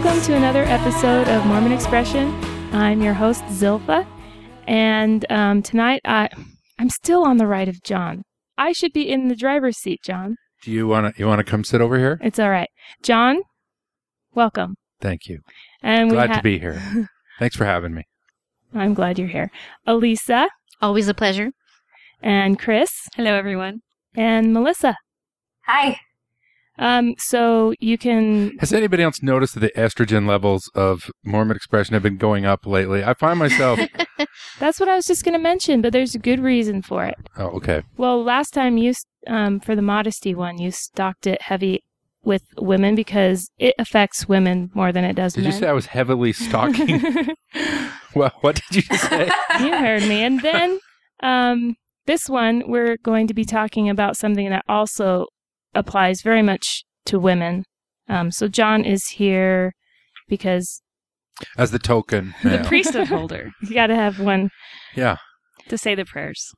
Welcome to another episode of Mormon Expression. I'm your host, Zilpha, and tonight I'm still on the right of John. I should be in the driver's seat, John. Do you want to come sit over here? It's all right. John, welcome. Thank you. And glad to be here. Thanks for having me. I'm glad you're here. Elisa. Always a pleasure. And Chris. Hello, everyone. And Melissa. Hi. So you can... Has anybody else noticed that the estrogen levels of Mormon Expression have been going up lately? I find myself... That's what I was just going to mention, but there's a good reason for it. Oh, okay. Well, last time you, for the modesty one, you stocked it heavy with women because it affects women more than it does men. Did you say I was heavily stalking? Well, what did you just say? You heard me. And then this one, we're going to be talking about something that also applies very much to women. So John is here because... As the token. The priesthood holder. You got to have one. Yeah. To say the prayers.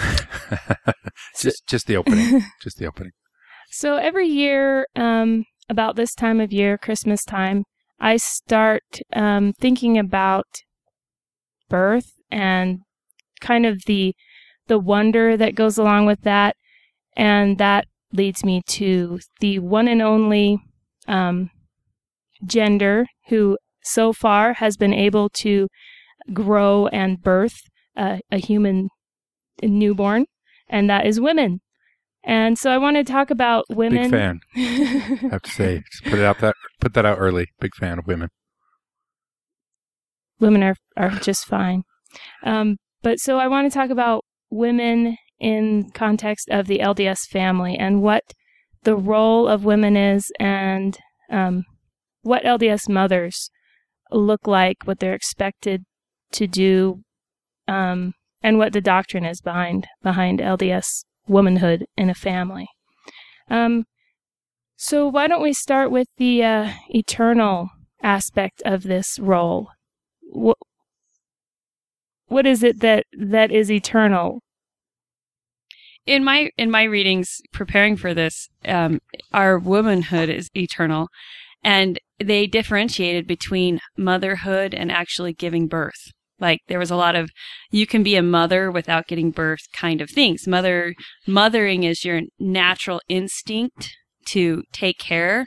just the opening. Just the opening. So every year, about this time of year, Christmas time, I start thinking about birth and kind of the wonder that goes along with that. And that leads me to the one and only gender who so far has been able to grow and birth a human newborn, and that is women. And so I want to talk about women. Big fan. I have to say, just put that out early. Big fan of women. Women are just fine. But so I want to talk about women in context of the LDS family and what the role of women is and what LDS mothers look like, what they're expected to do, and what the doctrine is behind LDS womanhood in a family. So why don't we start with the eternal aspect of this role? What is it that is eternal? In my readings, preparing for this, our womanhood is eternal, and they differentiated between motherhood and actually giving birth. Like there was a lot of, you can be a mother without getting birth kind of things. Mothering is your natural instinct to take care.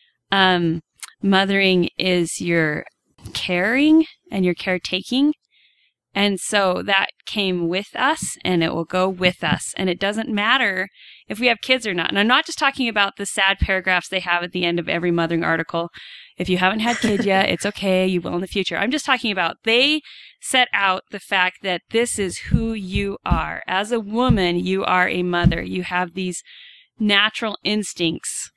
Mothering is your caring and your caretaking. And so that came with us and it will go with us. And it doesn't matter if we have kids or not. And I'm not just talking about the sad paragraphs they have at the end of every mothering article. If you haven't had kids yet, it's okay. You will in the future. I'm just talking about they set out the fact that this is who you are. As a woman, you are a mother. You have these natural instincts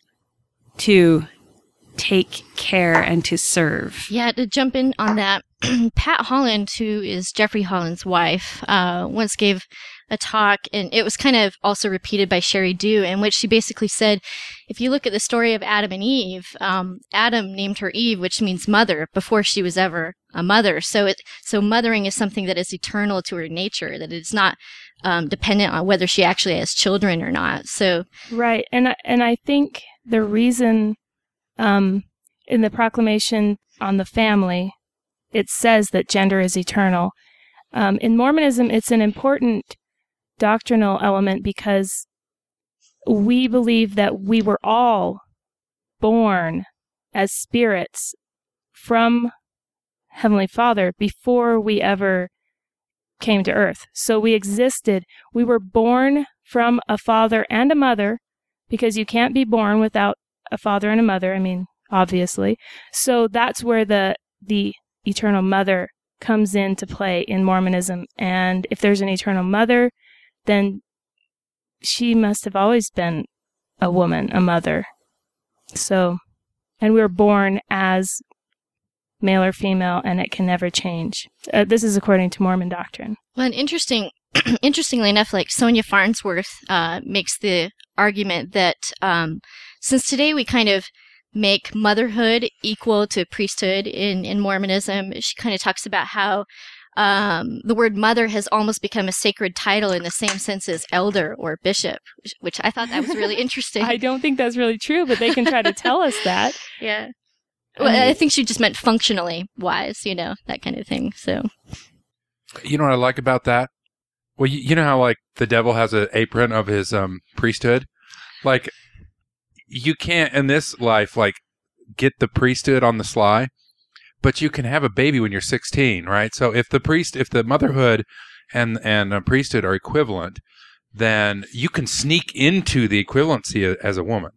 to take care and to serve. Yeah, to jump in on that, Pat Holland, who is Jeffrey Holland's wife, once gave a talk, and it was kind of also repeated by Sherry Dew, in which she basically said, if you look at the story of Adam and Eve, Adam named her Eve, which means mother, before she was ever a mother. So mothering is something that is eternal to her nature, that it's not dependent on whether she actually has children or not. So right, and I think the reason in the proclamation on the family, it says that gender is eternal. In Mormonism, it's an important doctrinal element because we believe that we were all born as spirits from Heavenly Father before we ever came to earth. So we existed. We were born from a father and a mother because you can't be born without a father and a mother, obviously. So that's where the eternal mother comes into play in Mormonism. And if there's an eternal mother, then she must have always been a woman, a mother. So, and we're born as male or female, and it can never change. This is according to Mormon doctrine. Well, and interestingly enough, like Sonia Farnsworth makes the argument that since today we kind of make motherhood equal to priesthood in Mormonism, she kind of talks about how the word mother has almost become a sacred title in the same sense as elder or bishop, which I thought that was really interesting. I don't think that's really true, but they can try to tell us that. Yeah. Well, I think she just meant functionally wise, that kind of thing. So, You know what I like about that? Well, you know how like the devil has an apron of his priesthood? Like, you can't in this life like get the priesthood on the sly, but you can have a baby when you're 16, right? So if the motherhood and priesthood are equivalent, then you can sneak into the equivalency as a woman.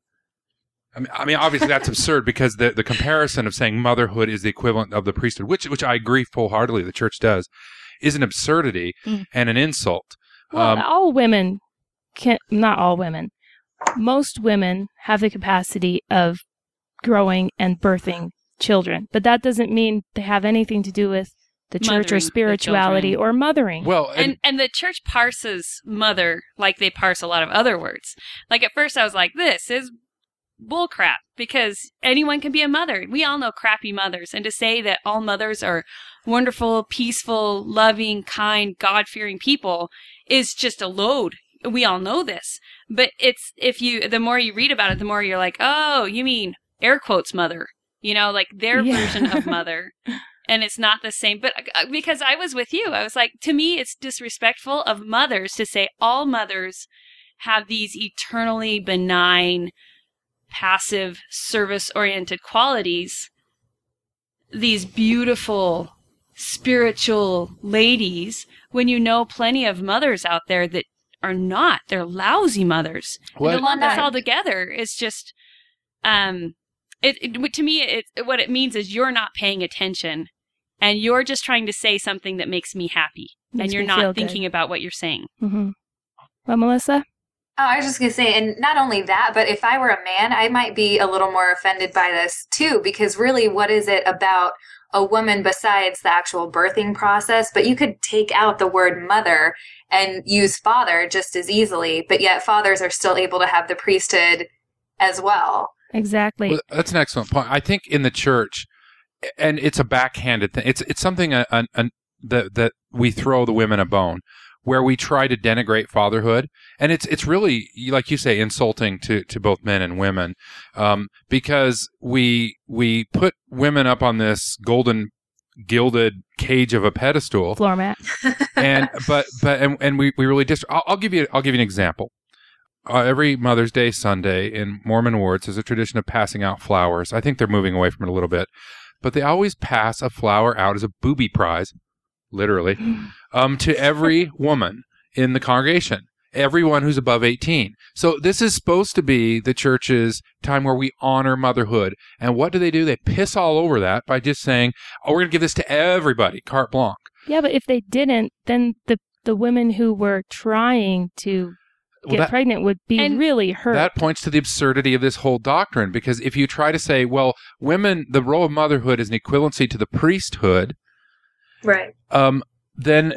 I mean, obviously that's absurd because the comparison of saying motherhood is the equivalent of the priesthood, which I agree full-heartedly the church does, is an absurdity and an insult. Well, all women not all women. Most women have the capacity of growing and birthing children, but that doesn't mean they have anything to do with the church or spirituality or mothering. Well, and the church parses mother like they parse a lot of other words. Like at first I was like, this is bullcrap because anyone can be a mother. We all know crappy mothers. And to say that all mothers are wonderful, peaceful, loving, kind, God-fearing people is just a load. We all know this. But the more you read about it, the more you're like, oh, you mean air quotes mother, like their version of mother. And it's not the same. But because I was with you, I was like, to me, it's disrespectful of mothers to say all mothers have these eternally benign, passive, service-oriented qualities. These beautiful, spiritual ladies, when you know plenty of mothers out there that are not. They're lousy mothers. And to lump us all together is just, to me, what it means is you're not paying attention and you're just trying to say something that makes me happy. And you're not thinking about what you're saying. Mm-hmm. Well, Melissa? Oh, I was just going to say, and not only that, but if I were a man, I might be a little more offended by this too, because really what is it about a woman besides the actual birthing process? But you could take out the word mother and use father just as easily, but yet fathers are still able to have the priesthood as well. Exactly. Well, that's an excellent point. I think in the church, and it's a backhanded thing, it's something that we throw the women a bone, where we try to denigrate fatherhood. And it's really, like you say, insulting to both men and women, because we put women up on this golden gilded cage of a pedestal. Floor mat. and we really I'll give you an example. Every Mother's Day Sunday in Mormon wards, there's a tradition of passing out flowers. I think they're moving away from it a little bit, but they always pass a flower out as a booby prize, literally, to every woman in the congregation, everyone who's above 18. So this is supposed to be the church's time where we honor motherhood. And what do? They piss all over that by just saying, oh, we're going to give this to everybody, carte blanche. Yeah, but if they didn't, then the women who were trying to get pregnant would be really hurt. That points to the absurdity of this whole doctrine, because if you try to say, well, women, the role of motherhood is an equivalency to the priesthood, right? Then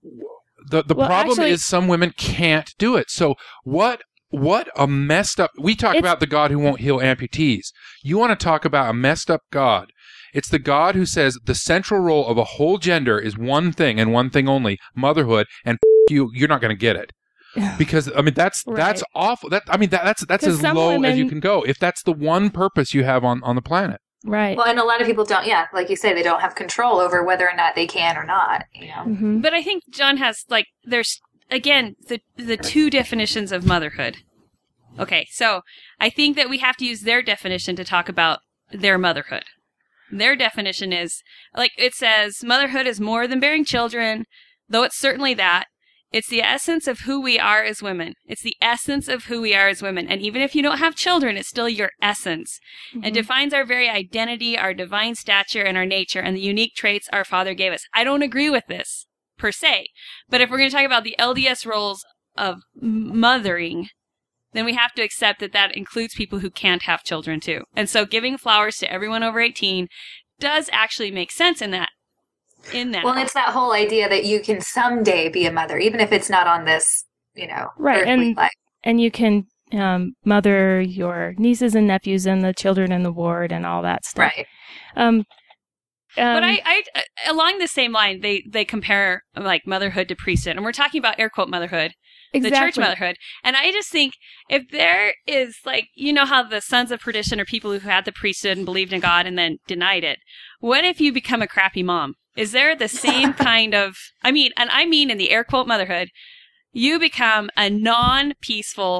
the problem is some women can't do it. So what a messed up... We talk about the God who won't heal amputees. You want to talk about a messed up God. It's the God who says the central role of a whole gender is one thing and one thing only, motherhood, and you're not going to get it. Because that's awful. That's as low as you can go. If that's the one purpose you have on the planet, right? Well, and a lot of people don't. Yeah, like you say, they don't have control over whether or not they can or not. Mm-hmm. But I think John has there's again the two definitions of motherhood. Okay, so I think that we have to use their definition to talk about their motherhood. Their definition is it says motherhood is more than bearing children, though it's certainly that. It's the essence of who we are as women. It's the essence of who we are as women. And even if you don't have children, it's still your essence. Mm-hmm. It defines our very identity, our divine stature, and our nature, and the unique traits our Father gave us. I don't agree with this, per se. But if we're going to talk about the LDS roles of mothering, then we have to accept that includes people who can't have children, too. And so giving flowers to everyone over 18 does actually make sense in that. Well, it's that whole idea that you can someday be a mother, even if it's not on this, right, earthly life. And you can mother your nieces and nephews and the children in the ward and all that stuff. Right. But I along the same line, they compare like motherhood to priesthood, and we're talking about air quote motherhood, the church motherhood. And I just think if there is like, you know how the sons of perdition are people who had the priesthood and believed in God and then denied it. What if you become a crappy mom? Is there the same kind of, I mean in the air quote motherhood, you become a non-peaceful,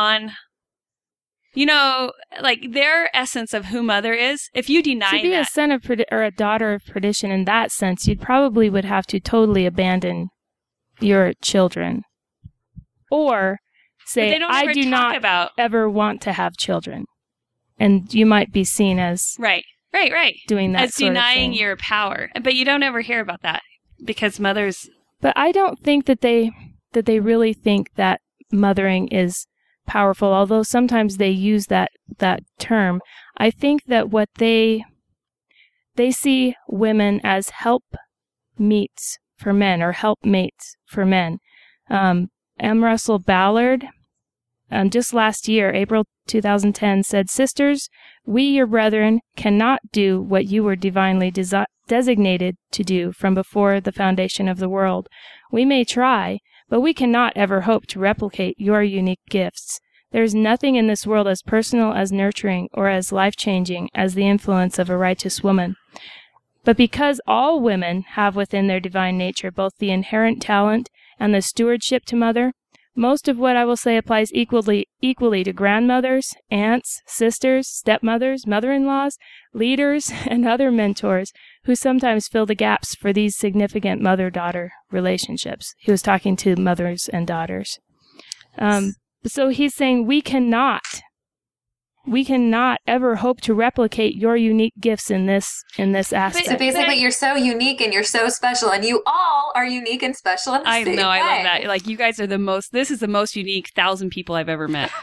you know, like their essence of who mother is, if you deny to be that. a son of or a daughter of perdition in that sense, you'd probably would have to totally abandon your children. Or say, I do not ever want to have children. And you might be seen as right. doing that as sort denying of thing. your power. But you don't ever hear about that because mothers. But I don't think that they really think that mothering is powerful, although sometimes they use that term. I think that what they see women as helpmeets for men or helpmates for men. M. Russell Ballard, just last year, April 2010, said, "Sisters, we, your brethren, cannot do what you were divinely designated to do from before the foundation of the world. We may try, but we cannot ever hope to replicate your unique gifts. There is nothing in this world as personal, as nurturing, or as life-changing as the influence of a righteous woman. But because all women have within their divine nature both the inherent talent and the stewardship to mother, most of what I will say applies equally to grandmothers, aunts, sisters, stepmothers, mother-in-laws, leaders, and other mentors who sometimes fill the gaps for these significant mother-daughter relationships." He was talking to mothers and daughters. So he's saying we cannot ever hope to replicate your unique gifts in this aspect. So basically, you're so unique and you're so special, and you all are unique and special in the same way. I love that. Like, you guys are this is the most unique 1,000 people I've ever met.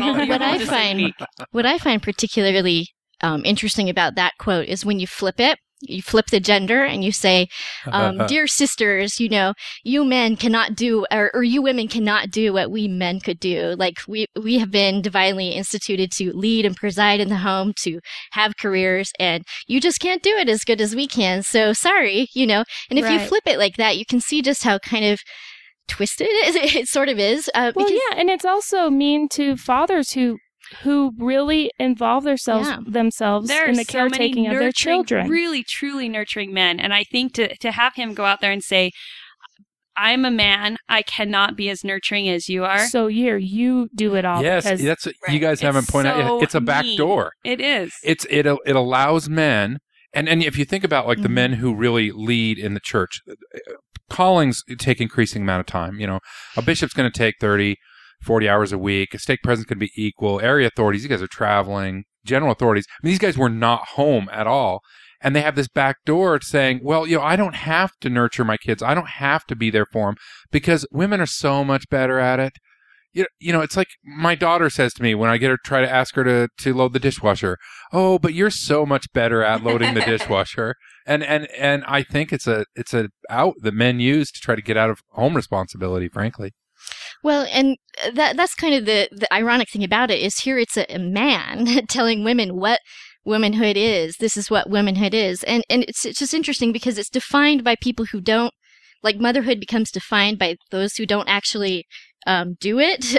What I find particularly interesting about that quote is when you flip the gender and you say, "Dear sisters, you know, you men cannot do, or you women cannot do what we men could do. Like we have been divinely instituted to lead and preside in the home, to have careers, and you just can't do it as good as we can. So sorry, you know." And if you flip it like that, you can see just how kind of twisted it sort of is. And it's also mean to fathers who really involve themselves in the caretaking of their children. Really, truly nurturing men. And I think to have him go out there and say, "I'm a man, I cannot be as nurturing as you are." So you do it all. Yes, that's what you guys haven't pointed out. It's a back door. It is. It allows men, and if you think about like the men who really lead in the church, callings take increasing amount of time. You know, a bishop's going to take 30-40 hours a week. A stake president's going to be equal. Area authorities, you guys are traveling. General authorities, I mean, these guys were not home at all. And they have this back door saying, well, you know, I don't have to nurture my kids. I don't have to be there for them because women are so much better at it. You know, it's like my daughter says to me when I try to ask her to load the dishwasher, "Oh, but you're so much better at loading the dishwasher." And I think it's a out that men use to try to get out of home responsibility, frankly. Well, and that's kind of the ironic thing about it is here it's a man telling women what womanhood is. This is what womanhood is. And it's just interesting because it's defined by people who don't, like motherhood becomes defined by those who don't actually do it.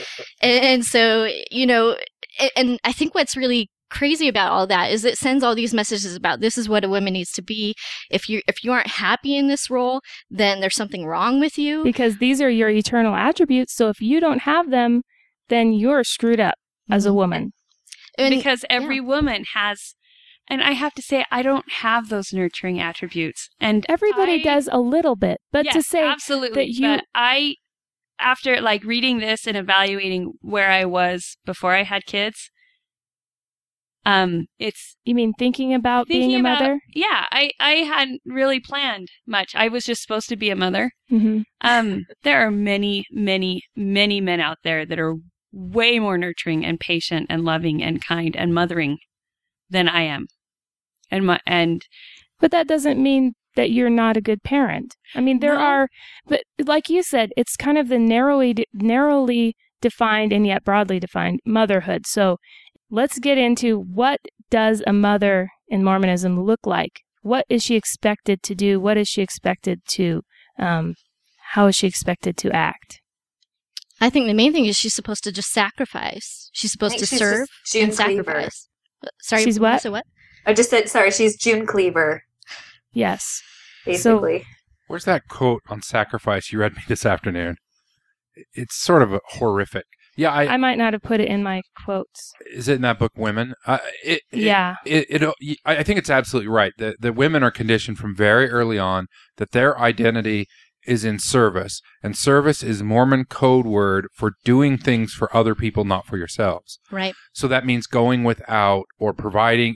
And so, you know, and I think what's really crazy about all that is it sends all these messages about this is what a woman needs to be. If you aren't happy in this role, then there's something wrong with you. Because these are your eternal attributes. So if you don't have them, then you're screwed up as a woman. Because every woman has, and I have to say, I don't have those nurturing attributes. And everybody does a little bit. But yes, to say absolutely, that but after like reading this and evaluating where I was before I had kids, it's... You mean thinking about being a mother? Yeah, I hadn't really planned much. I was just supposed to be a mother. Mm-hmm. There are many, many, many men out there that are way more nurturing and patient and loving and kind and mothering than I am. But that doesn't mean that you're not a good parent. I mean, there are, but like you said, it's kind of the narrowly defined and yet broadly defined motherhood. So let's get into what does a mother in Mormonism look like? what is she expected to do? What is she expected to, how is she expected to act? I think the main thing is she's supposed to just sacrifice. She's supposed to serve and sacrifice. Sorry, she's what? So what? I just said, sorry, she's June Cleaver. Yes. Basically. Where's that quote on sacrifice you read me this afternoon? It's sort of horrific. Yeah, I might not have put it in my quotes. Is it in that book, Women? Yeah. I think it's absolutely right. The women are conditioned from very early on that their identity is in service, and service is Mormon code word for doing things for other people, not for yourselves. Right. So that means going without or providing.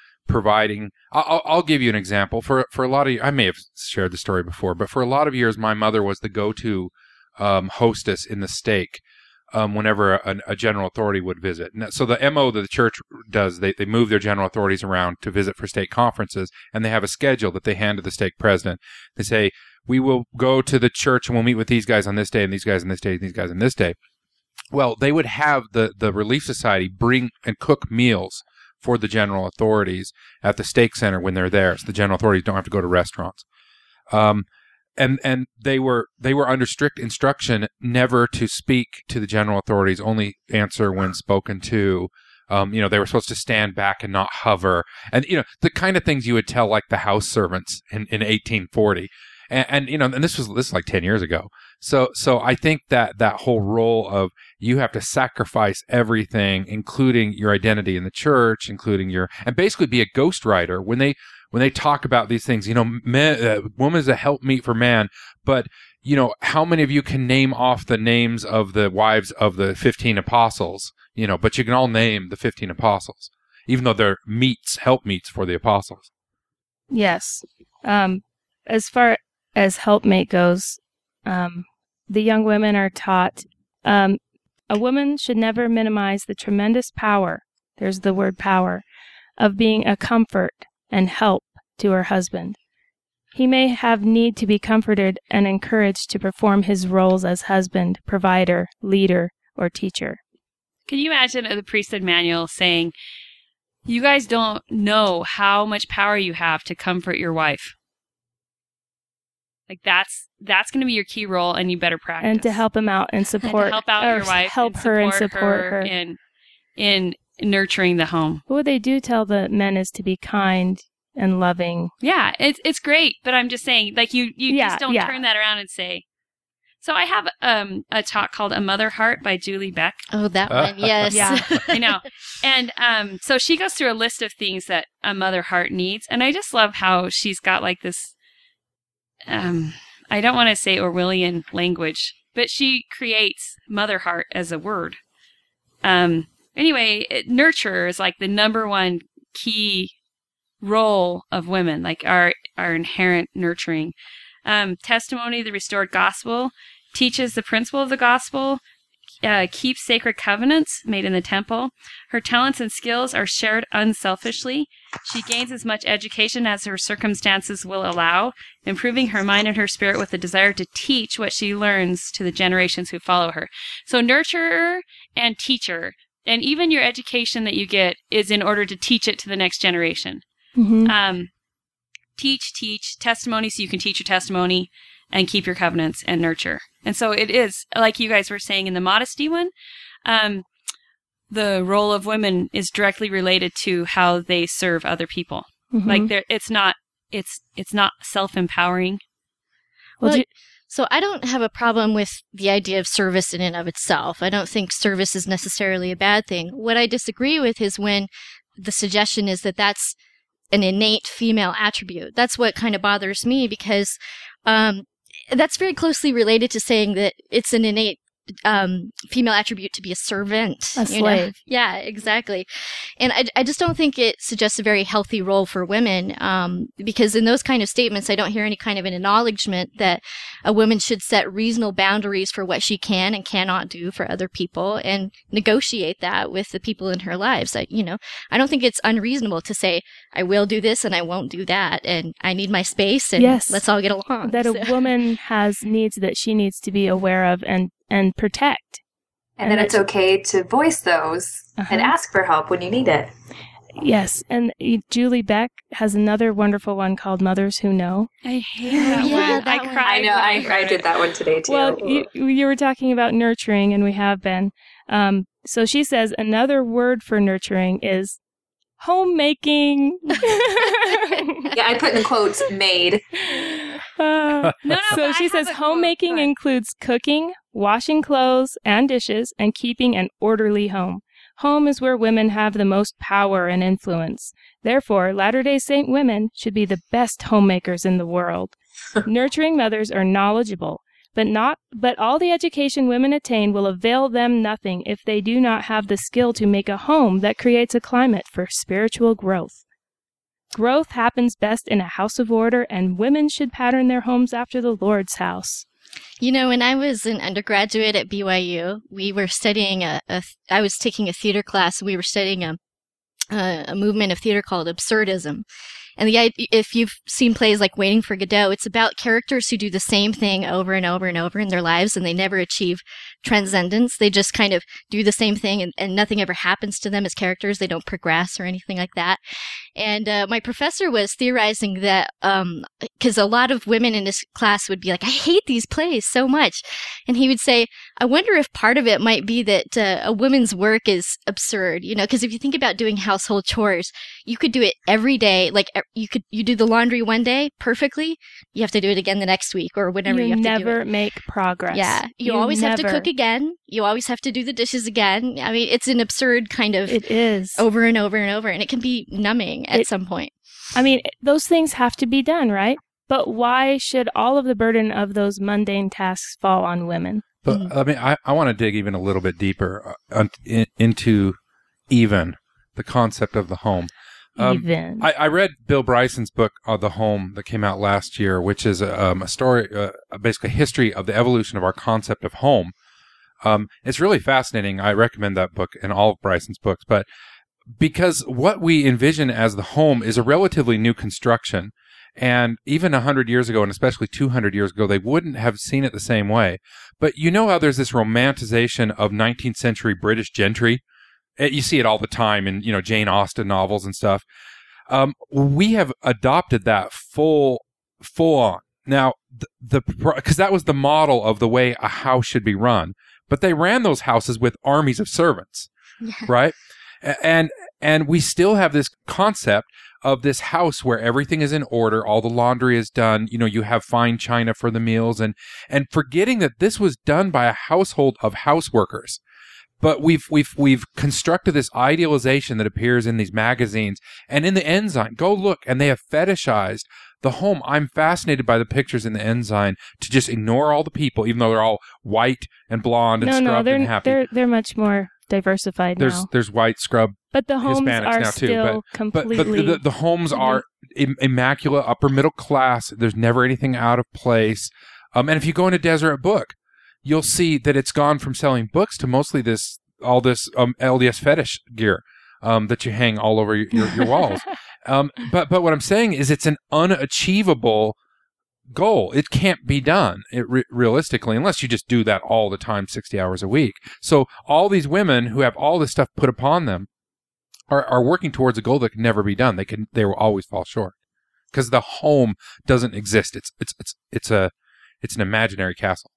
I'll give you an example. For a lot of you, I may have shared the story before, but for a lot of years, my mother was the go-to hostess in the stake whenever a general authority would visit. So the MO that the church does, they move their general authorities around to visit for stake conferences, and they have a schedule that they hand to the stake president. They say, we will go to the church and we'll meet with these guys on this day, and these guys on this day, and these guys on this day. Well, they would have the Relief Society bring and cook meals for the general authorities at the stake center when they're there, so the general authorities don't have to go to restaurants. And they were under strict instruction never to speak to the general authorities, only answer when spoken to. They were supposed to stand back and not hover, and the kind of things you would tell like the house servants in 1840. And this is like 10 years ago. So I think that whole role of you have to sacrifice everything, including your identity in the church, and basically be a ghostwriter when they talk about these things. Woman is a helpmeet for man, but how many of you can name off the names of the wives of the 15 apostles? But you can all name the 15 apostles, even though they're helpmeets for the apostles. Yes. As far as helpmate goes, the young women are taught a woman should never minimize the tremendous power, there's the word power, of being a comfort and help to her husband. He may have need to be comforted and encouraged to perform his roles as husband, provider, leader, or teacher. Can you imagine the priesthood manual saying, you guys don't know how much power you have to comfort your wife? Like that's going to be your key role, and you better practice. And to help him out and support, and to help out your wife, help her and support her in nurturing the home. What they do tell the men is to be kind and loving. Yeah, it's great, but I'm just saying, like you just don't turn that around and say. So I have a talk called A Mother Heart by Julie Beck. Oh, that one, yes. Yeah, I know. And so she goes through a list of things that a mother heart needs, and I just love how she's got like this. I don't want to say Orwellian language, but she creates mother heart as a word. Anyway, nurture is like the number one key role of women, like our inherent nurturing. Testimony, the restored gospel, teaches the principle of the gospel, keeps sacred covenants made in the temple. Her talents and skills are shared unselfishly. She gains as much education as her circumstances will allow, improving her mind and her spirit with the desire to teach what she learns to the generations who follow her. So nurturer and teacher, and even your education that you get is in order to teach it to the next generation. Mm-hmm. Teach testimony so you can teach your testimony, and keep your covenants and nurture. And so it is, like you guys were saying in the modesty one, the role of women is directly related to how they serve other people. Mm-hmm. Like it's not self-empowering. So I don't have a problem with the idea of service in and of itself. I don't think service is necessarily a bad thing. What I disagree with is when the suggestion is that that's an innate female attribute. That's what kind of bothers me, because that's very closely related to saying that it's an innate female attribute to be a servant. A slave. Yeah, exactly. And I just don't think it suggests a very healthy role for women, because in those kind of statements, I don't hear any kind of an acknowledgement that a woman should set reasonable boundaries for what she can and cannot do for other people and negotiate that with the people in her lives. I don't think it's unreasonable to say, I will do this and I won't do that, and I need my space, and let's all get along. That a woman has needs that she needs to be aware of and protect. And then it's okay to voice those and ask for help when you need it. Yes, and Julie Beck has another wonderful one called Mothers Who Know. I hate that Yeah, one. that I one. cried. I know. I did that one today too. Well, you were talking about nurturing, and we have been. So she says another word for nurturing is homemaking. Yeah, I put in quotes "made." No, So but she I says have a quote. homemaking Go ahead. includes cooking, washing clothes and dishes, and keeping an orderly home. Home is where women have the most power and influence. Therefore, Latter-day Saint women should be the best homemakers in the world. Nurturing mothers are knowledgeable, but all the education women attain will avail them nothing if they do not have the skill to make a home that creates a climate for spiritual growth. Growth happens best in a house of order, and women should pattern their homes after the Lord's house. You know, when I was an undergraduate at BYU, we were studying I was taking a theater class, and we were studying a movement of theater called absurdism. And if you've seen plays like Waiting for Godot, it's about characters who do the same thing over and over and over in their lives, and they never achieve transcendence. They just kind of do the same thing, and nothing ever happens to them as characters. They don't progress or anything like that. And my professor was theorizing that because a lot of women in his class would be like, I hate these plays so much. And he would say, I wonder if part of it might be that a woman's work is absurd, you know, because if you think about doing household chores, you could do it every day. Like you do the laundry one day perfectly. You have to do it again the next week or whenever you have to do it. never make progress. Yeah. You always have to cook again. You always have to do the dishes again. I mean, it's an absurd kind of It is. over and over and over, and it can be numbing at some point. I mean, those things have to be done, right? But why should all of the burden of those mundane tasks fall on women? But I mean, I want to dig even a little bit deeper into even the concept of the home. Even. I read Bill Bryson's book, The Home, that came out last year, which is a story, basically a history of the evolution of our concept of home. It's really fascinating. I recommend that book and all of Bryson's books, but because what we envision as the home is a relatively new construction. And even 100 years ago, and especially 200 years ago, they wouldn't have seen it the same way. But you know how there's this romanticization of 19th century British gentry? You see it all the time in, Jane Austen novels and stuff. We have adopted that full on. Now, because that was the model of the way a house should be run. But they ran those houses with armies of servants, right? And we still have this concept of this house where everything is in order, all the laundry is done, you have fine china for the meals, and forgetting that this was done by a household of houseworkers. But we've constructed this idealization that appears in these magazines and in the Ensign. Go look, and they have fetishized the home. I'm fascinated by the pictures in the Ensign to just ignore all the people, even though they're all white and blonde and scrubbed and happy. They're much more diversified now. There's white scrub. But the homes Hispanics are now still too, completely... but the homes are immaculate, upper middle class. There's never anything out of place. And if you go into Deseret Book, you'll see that it's gone from selling books to mostly all this LDS fetish gear that you hang all over your walls. But what I'm saying is it's an unachievable goal. It can't be done realistically unless you just do that all the time, 60 hours a week. So all these women who have all this stuff put upon them are working towards a goal that can never be done. They will always fall short because the home doesn't exist. It's an imaginary castle.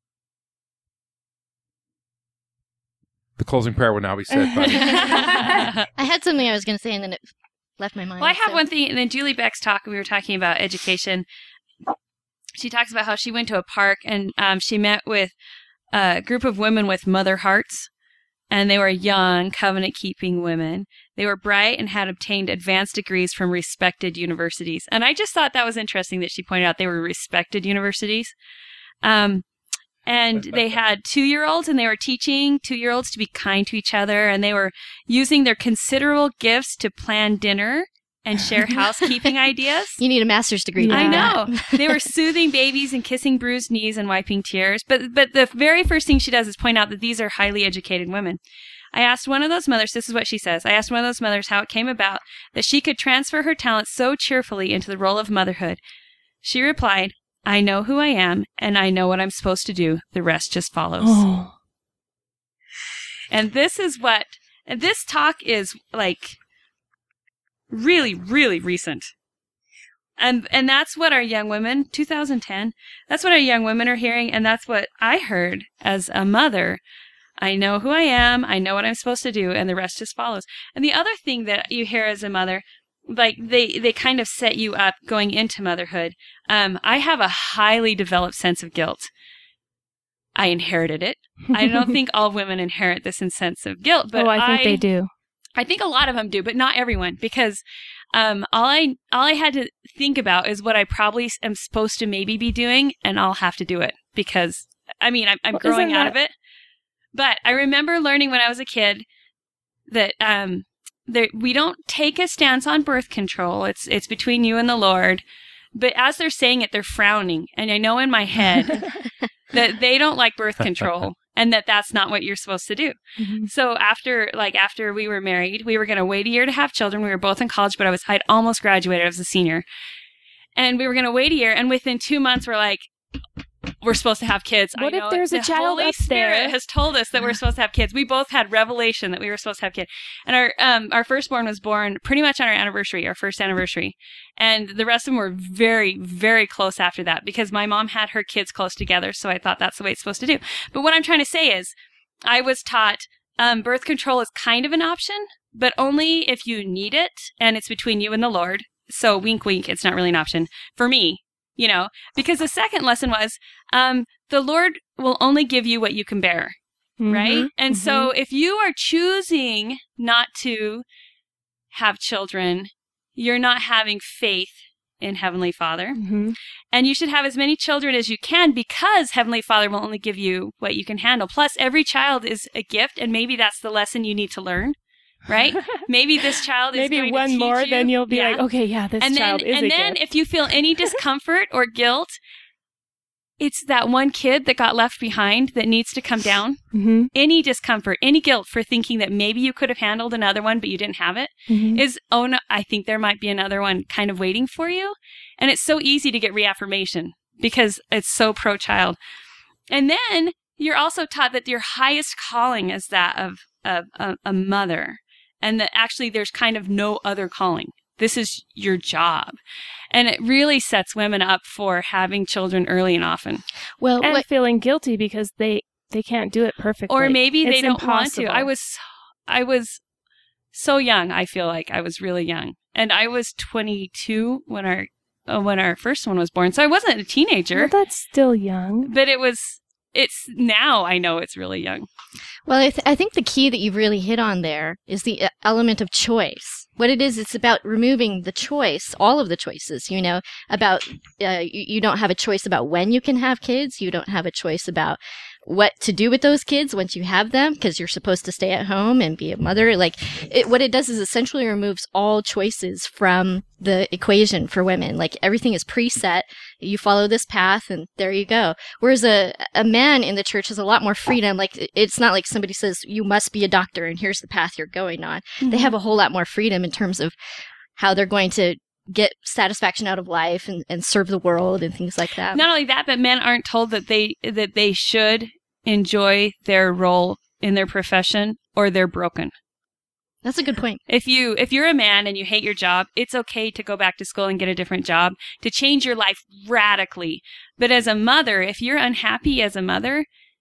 The closing prayer will now be said by I had something I was going to say, and then it left my mind. Well, I have one thing, and then Julie Beck's talk, we were talking about education. She talks about how she went to a park, and she met with a group of women with mother hearts, and they were young, covenant-keeping women. They were bright and had obtained advanced degrees from respected universities. And I just thought that was interesting that she pointed out they were respected universities. And they had 2-year-olds, and they were teaching 2-year-olds to be kind to each other, and they were using their considerable gifts to plan dinner and share housekeeping ideas. You need a master's degree. Yeah. To I do know. that. They were soothing babies and kissing bruised knees and wiping tears. But the very first thing she does is point out that these are highly educated women. I asked one of those mothers, this is what she says, I asked one of those mothers how it came about that she could transfer her talents so cheerfully into the role of motherhood. She replied, I know who I am, and I know what I'm supposed to do. The rest just follows. Oh. And this is what, and this talk is like really, really recent. And that's what our young women, 2010, that's what our young women are hearing, and that's what I heard as a mother. I know who I am, I know what I'm supposed to do, and the rest just follows. And the other thing that you hear as a mother, like they kind of set you up going into motherhood. I have a highly developed sense of guilt. I inherited it. I don't think all women inherit this sense of guilt, but I think they do. I think a lot of them do, but not everyone, because all I had to think about is what I probably am supposed to maybe be doing, and I'll have to do it because I'm growing out of it. But I remember learning when I was a kid that we don't take a stance on birth control. It's between you and the Lord. But as they're saying it, they're frowning, and I know in my head that they don't like birth control. And that's not what you're supposed to do. Mm-hmm. So after we were married, we were going to wait a year to have children. We were both in college, but I'd almost graduated. I was a senior. And we were going to wait a year. And within 2 months, we're like, we're supposed to have kids. What if there's a child Holy up Spirit there? has told us that we're supposed to have kids. We both had revelation that we were supposed to have kids. And our firstborn was born pretty much on our anniversary, our first anniversary. And the rest of them were very, very close after that because my mom had her kids close together. So I thought that's the way it's supposed to do. But what I'm trying to say is I was taught birth control is kind of an option, but only if you need it and it's between you and the Lord. So wink, wink, it's not really an option for me. You know, because the second lesson was the Lord will only give you what you can bear, right? And so if you are choosing not to have children, you're not having faith in Heavenly Father. Mm-hmm. And you should have as many children as you can because Heavenly Father will only give you what you can handle. Plus, every child is a gift, and maybe that's the lesson you need to learn. Right? Maybe this child is maybe going one to teach more, you. then you'll be like, okay, yeah, this child is a gift. And then if you feel any discomfort or guilt, it's that one kid that got left behind that needs to come down. Mm-hmm. Any discomfort, any guilt for thinking that maybe you could have handled another one, but you didn't have it, is, oh no, I think there might be another one kind of waiting for you. And it's so easy to get reaffirmation because it's so pro-child. And then you're also taught that your highest calling is that of a mother. And that actually there's kind of no other calling. This is your job. And it really sets women up for having children early and often. Well, and feeling guilty because they can't do it perfectly. Or maybe they don't impossible. want to. I was so young. I feel like I was really young. And I was 22 when our first one was born. So I wasn't a teenager. Well, that's still young. But it's now I know it's really young. Well, I think the key that you've really hit on there is the element of choice. What it is, it's about removing the choice, all of the choices, you know, about you don't have a choice about when you can have kids. You don't have a choice about what to do with those kids once you have them because you're supposed to stay at home and be a mother. Like what it does is essentially removes all choices from the equation for women. Like everything is preset. You follow this path and there you go. Whereas a man in the church has a lot more freedom. Like it's not like somebody says you must be a doctor and here's the path you're going on. Mm-hmm. They have a whole lot more freedom in terms of how they're going to get satisfaction out of life and serve the world and things like that. Not only that, but men aren't told that they should enjoy their role in their profession or they're broken. That's a good point. If you're a man and you hate your job, it's okay to go back to school and get a different job, to change your life radically. But as a mother, if you're unhappy as a mother,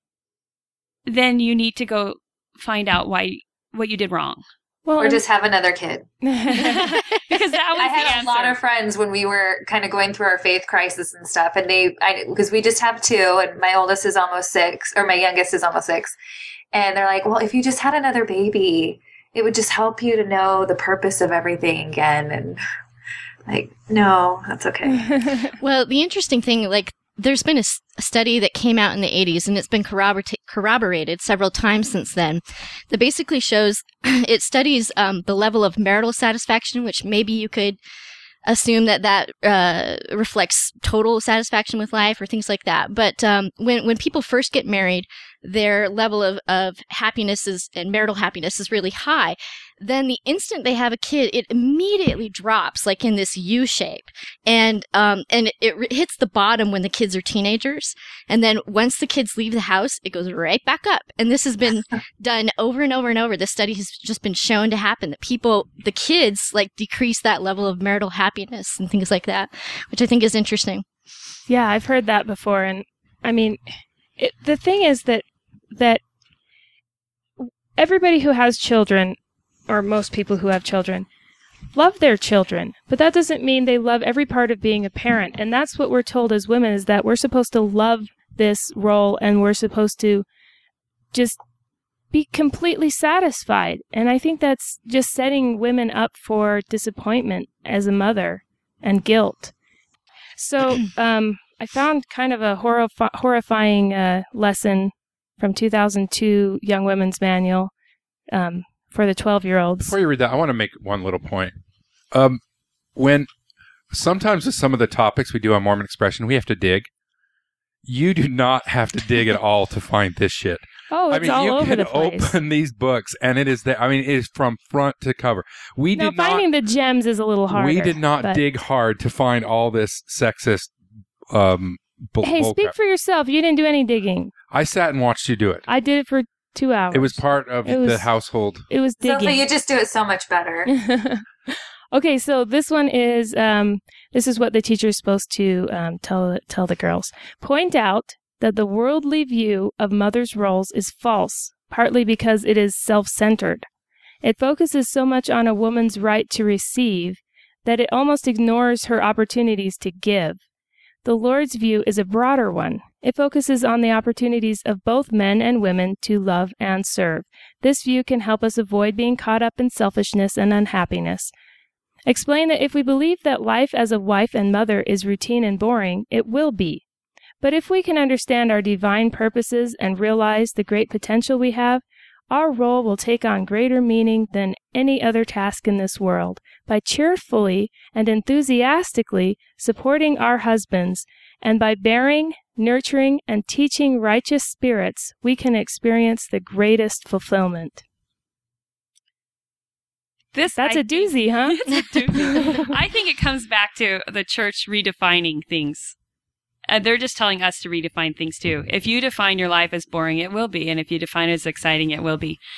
then you need to go find out what you did wrong. Well, or just have another kid. Because that was I had a lot of friends when we were kind of going through our faith crisis and stuff, and because we just have two, and my oldest is almost 6, or my youngest is almost 6, and they're like, well, if you just had another baby, it would just help you to know the purpose of everything again. And like, no, that's okay. Well, the interesting thing, like, there's been a study that came out in the 80s, and it's been corroborated several times since then, that basically shows it studies the level of marital satisfaction, which maybe you could assume that reflects total satisfaction with life or things like that. But when people first get married, their level of happiness and marital happiness is really high, then the instant they have a kid, it immediately drops like in this U shape. And it hits the bottom when the kids are teenagers. And then once the kids leave the house, it goes right back up. And this has been done over and over and over. This study has just been shown to happen, that the kids like decrease that level of marital happiness and things like that, which I think is interesting. Yeah, I've heard that before. And I mean, the thing is that everybody who has children, or most people who have children, love their children, but that doesn't mean they love every part of being a parent. And that's what we're told as women, is that we're supposed to love this role and we're supposed to just be completely satisfied. And I think that's just setting women up for disappointment as a mother and guilt. So I found kind of a horrifying lesson from 2002 Young Women's Manual for the 12-year-olds. Before you read that, I want to make one little point. When sometimes with some of the topics we do on Mormon Expression, we have to dig. You do not have to dig at all to find this shit. Oh, it's all over the place. You can open these books, and it is there. I mean, it is from front to cover. Finding the gems is a little harder. We did not dig hard to find all this sexist. Hey, speak for yourself. You didn't do any digging. I sat and watched you do it. I did it for 2 hours. It was part of the household. It was digging. Sophie, you just do it so much better. Okay, so this one is, this is what the teacher is supposed to tell the girls. Point out that the worldly view of mother's roles is false, partly because it is self-centered. It focuses so much on a woman's right to receive that it almost ignores her opportunities to give. The Lord's view is a broader one. It focuses on the opportunities of both men and women to love and serve. This view can help us avoid being caught up in selfishness and unhappiness. Explain that if we believe that life as a wife and mother is routine and boring, it will be. But if we can understand our divine purposes and realize the great potential we have, our role will take on greater meaning than any other task in this world. By cheerfully and enthusiastically supporting our husbands, and by bearing, nurturing, and teaching righteous spirits, we can experience the greatest fulfillment. That's a doozy, huh? It's a doozy. I think it comes back to the church redefining things. They're just telling us to redefine things too. If you define your life as boring, it will be. And if you define it as exciting, it will be.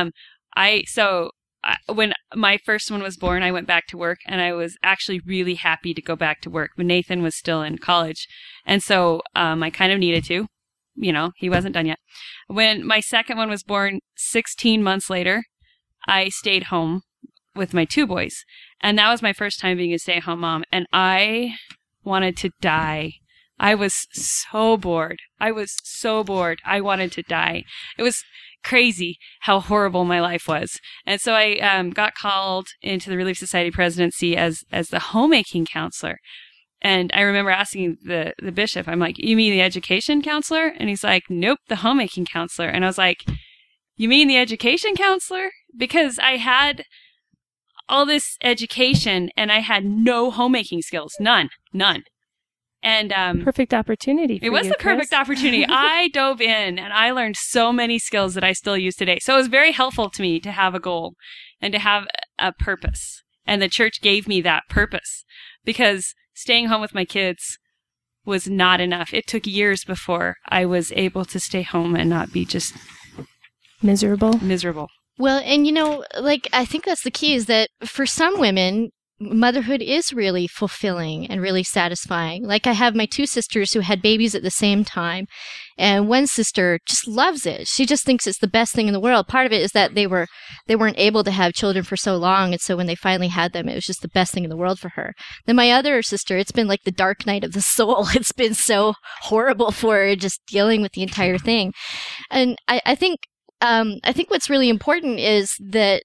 When my first one was born, I went back to work, and I was actually really happy to go back to work. But Nathan was still in college. And so I kind of needed to. You know, he wasn't done yet. When my second one was born, 16 months later, I stayed home with my 2 boys. And that was my first time being a stay-at-home mom. And I wanted to die. I was so bored. I wanted to die. It was crazy how horrible my life was. And so I got called into the Relief Society presidency as the homemaking counselor. And I remember asking the bishop, I'm like, you mean the education counselor? And he's like, nope, the homemaking counselor. And I was like, you mean the education counselor? Because I had all this education and I had no homemaking skills. None. And perfect opportunity for it was you, the perfect Chris. opportunity. I dove in and I learned so many skills that I still use today. So it was very helpful to me to have a goal and to have a purpose. And the church gave me that purpose, because staying home with my kids was not enough. It took years before I was able to stay home and not be just miserable. Well, and I think that's the key, is that for some women, motherhood is really fulfilling and really satisfying. Like, I have my 2 sisters who had babies at the same time, and one sister just loves it. She just thinks it's the best thing in the world. Part of it is that they weren't able to have children for so long, and so when they finally had them, it was just the best thing in the world for her. Then my other sister, it's been like the dark night of the soul. It's been so horrible for her, just dealing with the entire thing. And I think what's really important is that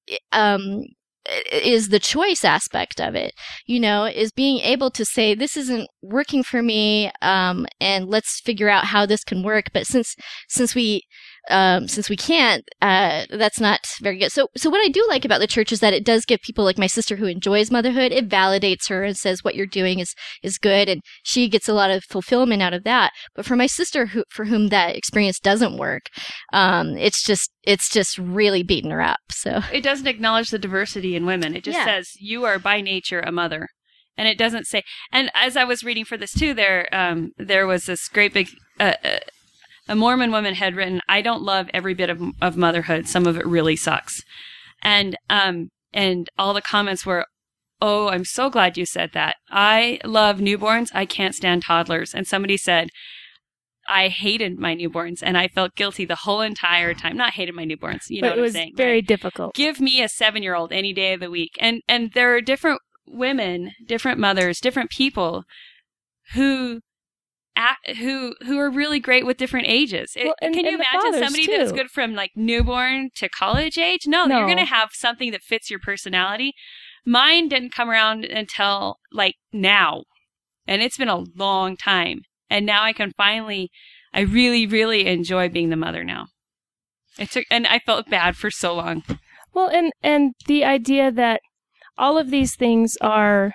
is the choice aspect of it, is being able to say, this isn't working for me, and let's figure out how this can work. But since we since we can't, that's not very good. So what I do like about the church is that it does give people like my sister who enjoys motherhood, it validates her and says what you're doing is good, and she gets a lot of fulfillment out of that. But for my sister for whom that experience doesn't work, it's just really beating her up. So it doesn't acknowledge the diversity in women. It just says you are by nature a mother. And it doesn't say, and as I was reading for this too, there was this great big, a Mormon woman had written, I don't love every bit of motherhood. Some of it really sucks. And all the comments were, oh, I'm so glad you said that. I love newborns. I can't stand toddlers. And somebody said, I hated my newborns and I felt guilty the whole entire time. Not hated my newborns. You know what I'm saying? It was very difficult. Give me a 7-year-old any day of the week. And there are different women, different mothers, different people who are really great with different ages. Can you imagine somebody that's good from like newborn to college age? No. You're going to have something that fits your personality. Mine didn't come around until like now, and it's been a long time. And now I really, really enjoy being the mother now. And I felt bad for so long. Well, and the idea that all of these things are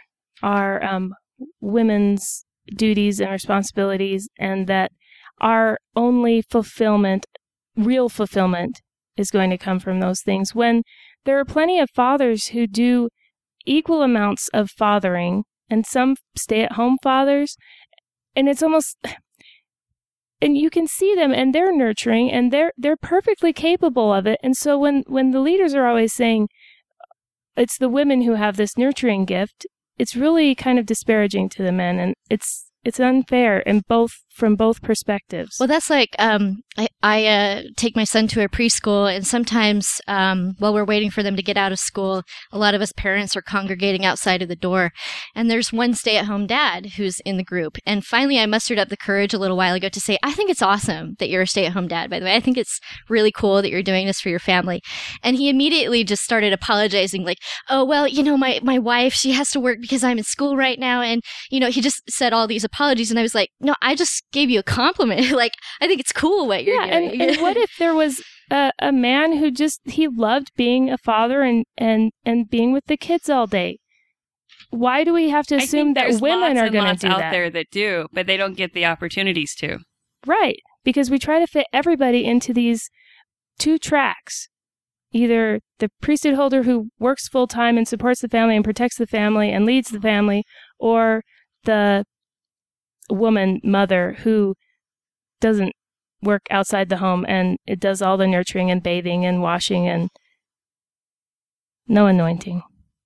women's duties and responsibilities, and that our only fulfillment, real fulfillment, is going to come from those things. When there are plenty of fathers who do equal amounts of fathering, and some stay-at-home fathers, and it's almost, and you can see them, and they're nurturing, and they're perfectly capable of it. And so when the leaders are always saying, it's the women who have this nurturing gift, it's really kind of disparaging to the men, and it's unfair from both perspectives. Well, that's like I take my son to a preschool, and sometimes while we're waiting for them to get out of school, a lot of us parents are congregating outside of the door, and there's one stay-at-home dad who's in the group. And finally, I mustered up the courage a little while ago to say, I think it's awesome that you're a stay-at-home dad, by the way. I think it's really cool that you're doing this for your family. And he immediately just started apologizing, like, oh, well, my wife, she has to work because I'm in school right now. And, he just said all these apologies. And I was like, no, I just gave you a compliment. Like, I think it's cool what you're doing. And what if there was a man who he loved being a father and being with the kids all day? Why do we have to assume that women are going to do that? Out there that do, but they don't get the opportunities to. Right, because we try to fit everybody into these two tracks. Either the priesthood holder who works full-time and supports the family and protects the family and leads the family, or the woman mother who doesn't work outside the home and it does all the nurturing and bathing and washing and no anointing.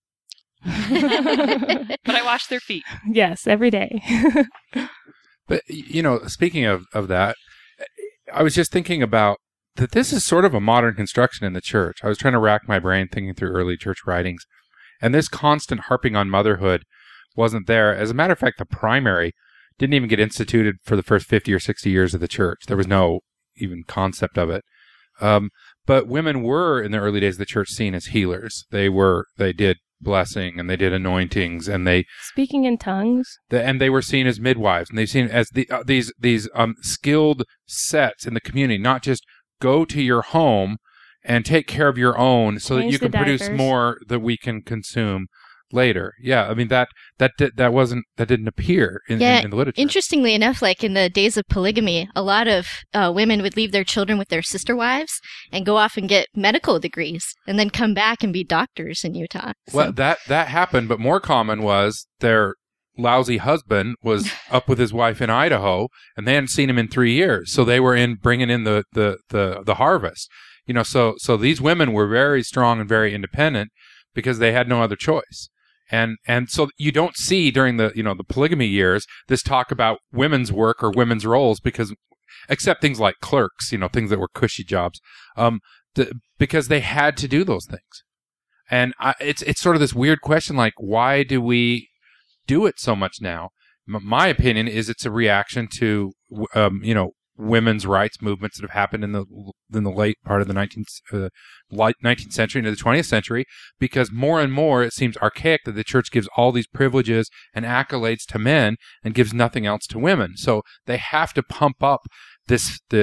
But I wash their feet. Yes, every day. But, speaking of that, I was just thinking about that this is sort of a modern construction in the church. I was trying to rack my brain thinking through early church writings, and this constant harping on motherhood wasn't there. As a matter of fact, the primary didn't even get instituted for the first 50 or 60 years of the church. There was no even concept of it. But women were, in the early days of the church, seen as healers. They did blessing, and they did anointings, and they speaking in tongues, and they were seen as midwives, and they seen as these skilled sets in the community, not just go to your home and take care of your own so that you can produce more that we can consume later. Yeah, I mean that didn't appear in the literature. Interestingly enough, like in the days of polygamy, a lot of women would leave their children with their sister wives and go off and get medical degrees and then come back and be doctors in Utah. So. Well, that happened, but more common was their lousy husband was up with his wife in Idaho, and they hadn't seen him in 3 years, so they were bringing in the harvest. So these women were very strong and very independent because they had no other choice. And so you don't see during the polygamy years this talk about women's work or women's roles, because except things like clerks, things that were cushy jobs, because they had to do those things. And it's sort of this weird question, like, why do we do it so much now? My opinion is it's a reaction to women's rights movements that have happened in the late part of the 19th century into the 20th century, because more and more it seems archaic that the church gives all these privileges and accolades to men and gives nothing else to women. So they have to pump up this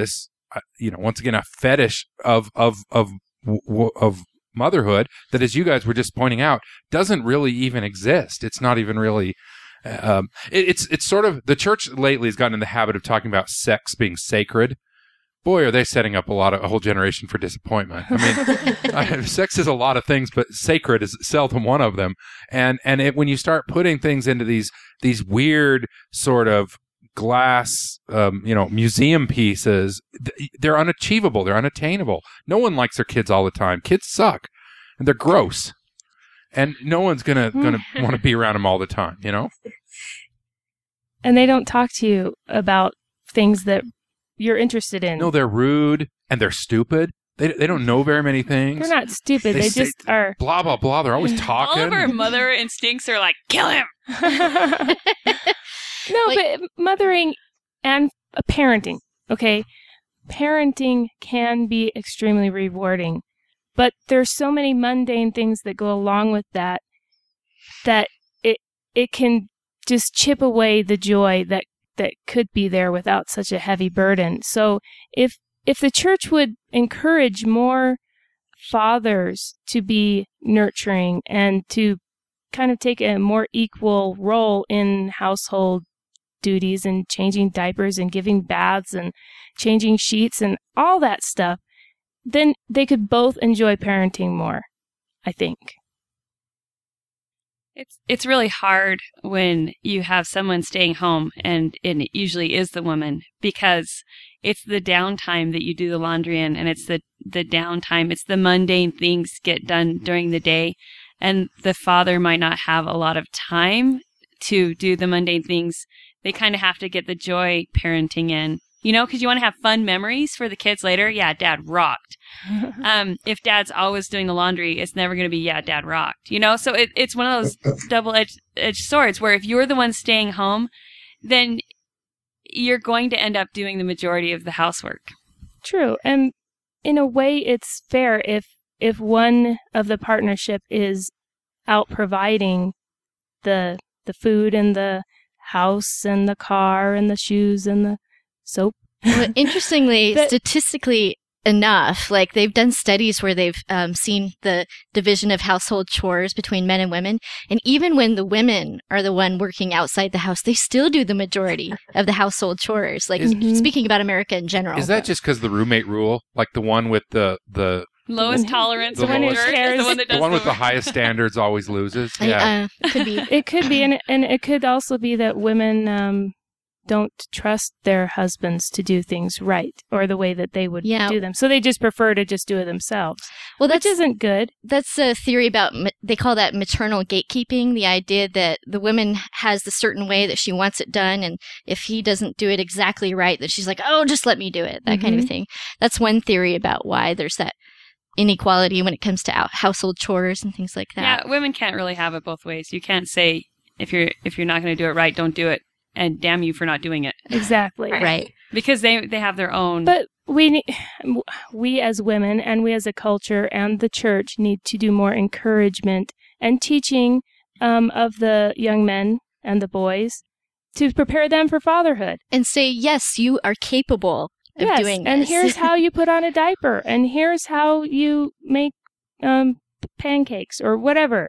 once again, a fetish of motherhood that, as you guys were just pointing out, doesn't really even exist. It's not even really. It's sort of, the church lately has gotten in the habit of talking about sex being sacred. Boy, are they setting up a whole generation for disappointment. I mean, sex is a lot of things, but sacred is seldom one of them. And when you start putting things into these weird sort of glass, museum pieces, they're unachievable. They're unattainable. No one likes their kids all the time. Kids suck, and they're gross, and no one's gonna want to be around them all the time. And they don't talk to you about things that you're interested in. No, they're rude and they're stupid. They don't know very many things. They're not stupid. They just are. Blah, blah, blah. They're always talking. All of our mother instincts are like, kill him. No, but mothering and parenting, okay? Parenting can be extremely rewarding, but there's so many mundane things that go along with that it can just chip away the joy that could be there without such a heavy burden. So if the church would encourage more fathers to be nurturing and to kind of take a more equal role in household duties and changing diapers and giving baths and changing sheets and all that stuff, then they could both enjoy parenting more, I think. It's really hard when you have someone staying home, and it usually is the woman, because it's the downtime that you do the laundry in, and it's the downtime. It's the mundane things get done during the day, and the father might not have a lot of time to do the mundane things. They kind of have to get the joy parenting in, because you want to have fun memories for the kids later. Yeah, dad rocked. If dad's always doing the laundry, it's never going to be, yeah, dad rocked. So it's one of those double-edged swords where if you're the one staying home, then you're going to end up doing the majority of the housework. True. And in a way, it's fair if one of the partnership is out providing the food and the house and the car and the shoes and the soap. Well, interestingly, statistically enough, like they've done studies where they've seen the division of household chores between men and women. And even when the women are the one working outside the house, they still do the majority of the household chores. Like speaking about America in general. Is that just because the roommate rule? Like the one with the lowest tolerance, the one with the highest standards always loses. Yeah, could be. It could be, and it could also be that women don't trust their husbands to do things right or the way that they would do them, so they just prefer to just do it themselves. Well, which isn't good. That's a theory about they call that maternal gatekeeping. The idea that the woman has the certain way that she wants it done, and if he doesn't do it exactly right, that she's like, "Oh, just let me do it." That kind of thing. That's one theory about why there's that inequality when it comes to household chores and things like that. Yeah, women can't really have it both ways. You can't say if you're not going to do it right, don't do it, and damn you for not doing it. Exactly. Right. Because they have their own. But we as women and we as a culture and the church need to do more encouragement and teaching of the young men and the boys to prepare them for fatherhood. And say, yes, you are capable of doing this. And here's how you put on a diaper, and here's how you make pancakes or whatever.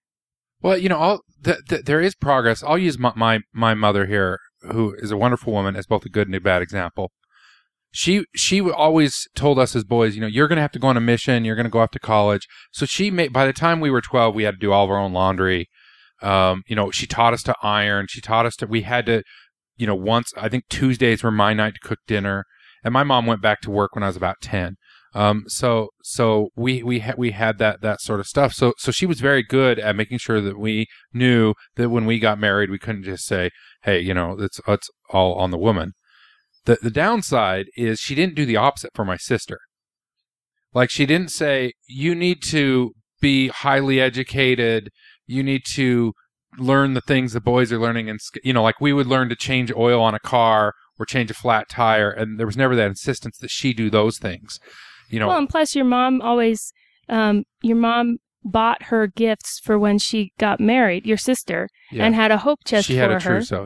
Well, there is progress. I'll use my mother here, who is a wonderful woman, as both a good and a bad example. She always told us as boys, you're going to have to go on a mission. You're going to go off to college. So by the time we were 12, we had to do all of our own laundry. She taught us to iron. We had to, once, I think Tuesdays were my night to cook dinner. And my mom went back to work when I was about 10. So we had that sort of stuff. So she was very good at making sure that we knew that when we got married, we couldn't just say, hey, it's all on the woman. The downside is she didn't do the opposite for my sister. Like, she didn't say, you need to be highly educated. You need to learn the things the boys are learning. And, like we would learn to change oil on a car or change a flat tire. And there was never that insistence that she do those things. Well, and plus your mom always, your mom bought her gifts for when she got married, your sister, and had a hope chest for her. She had a trousseau, yeah.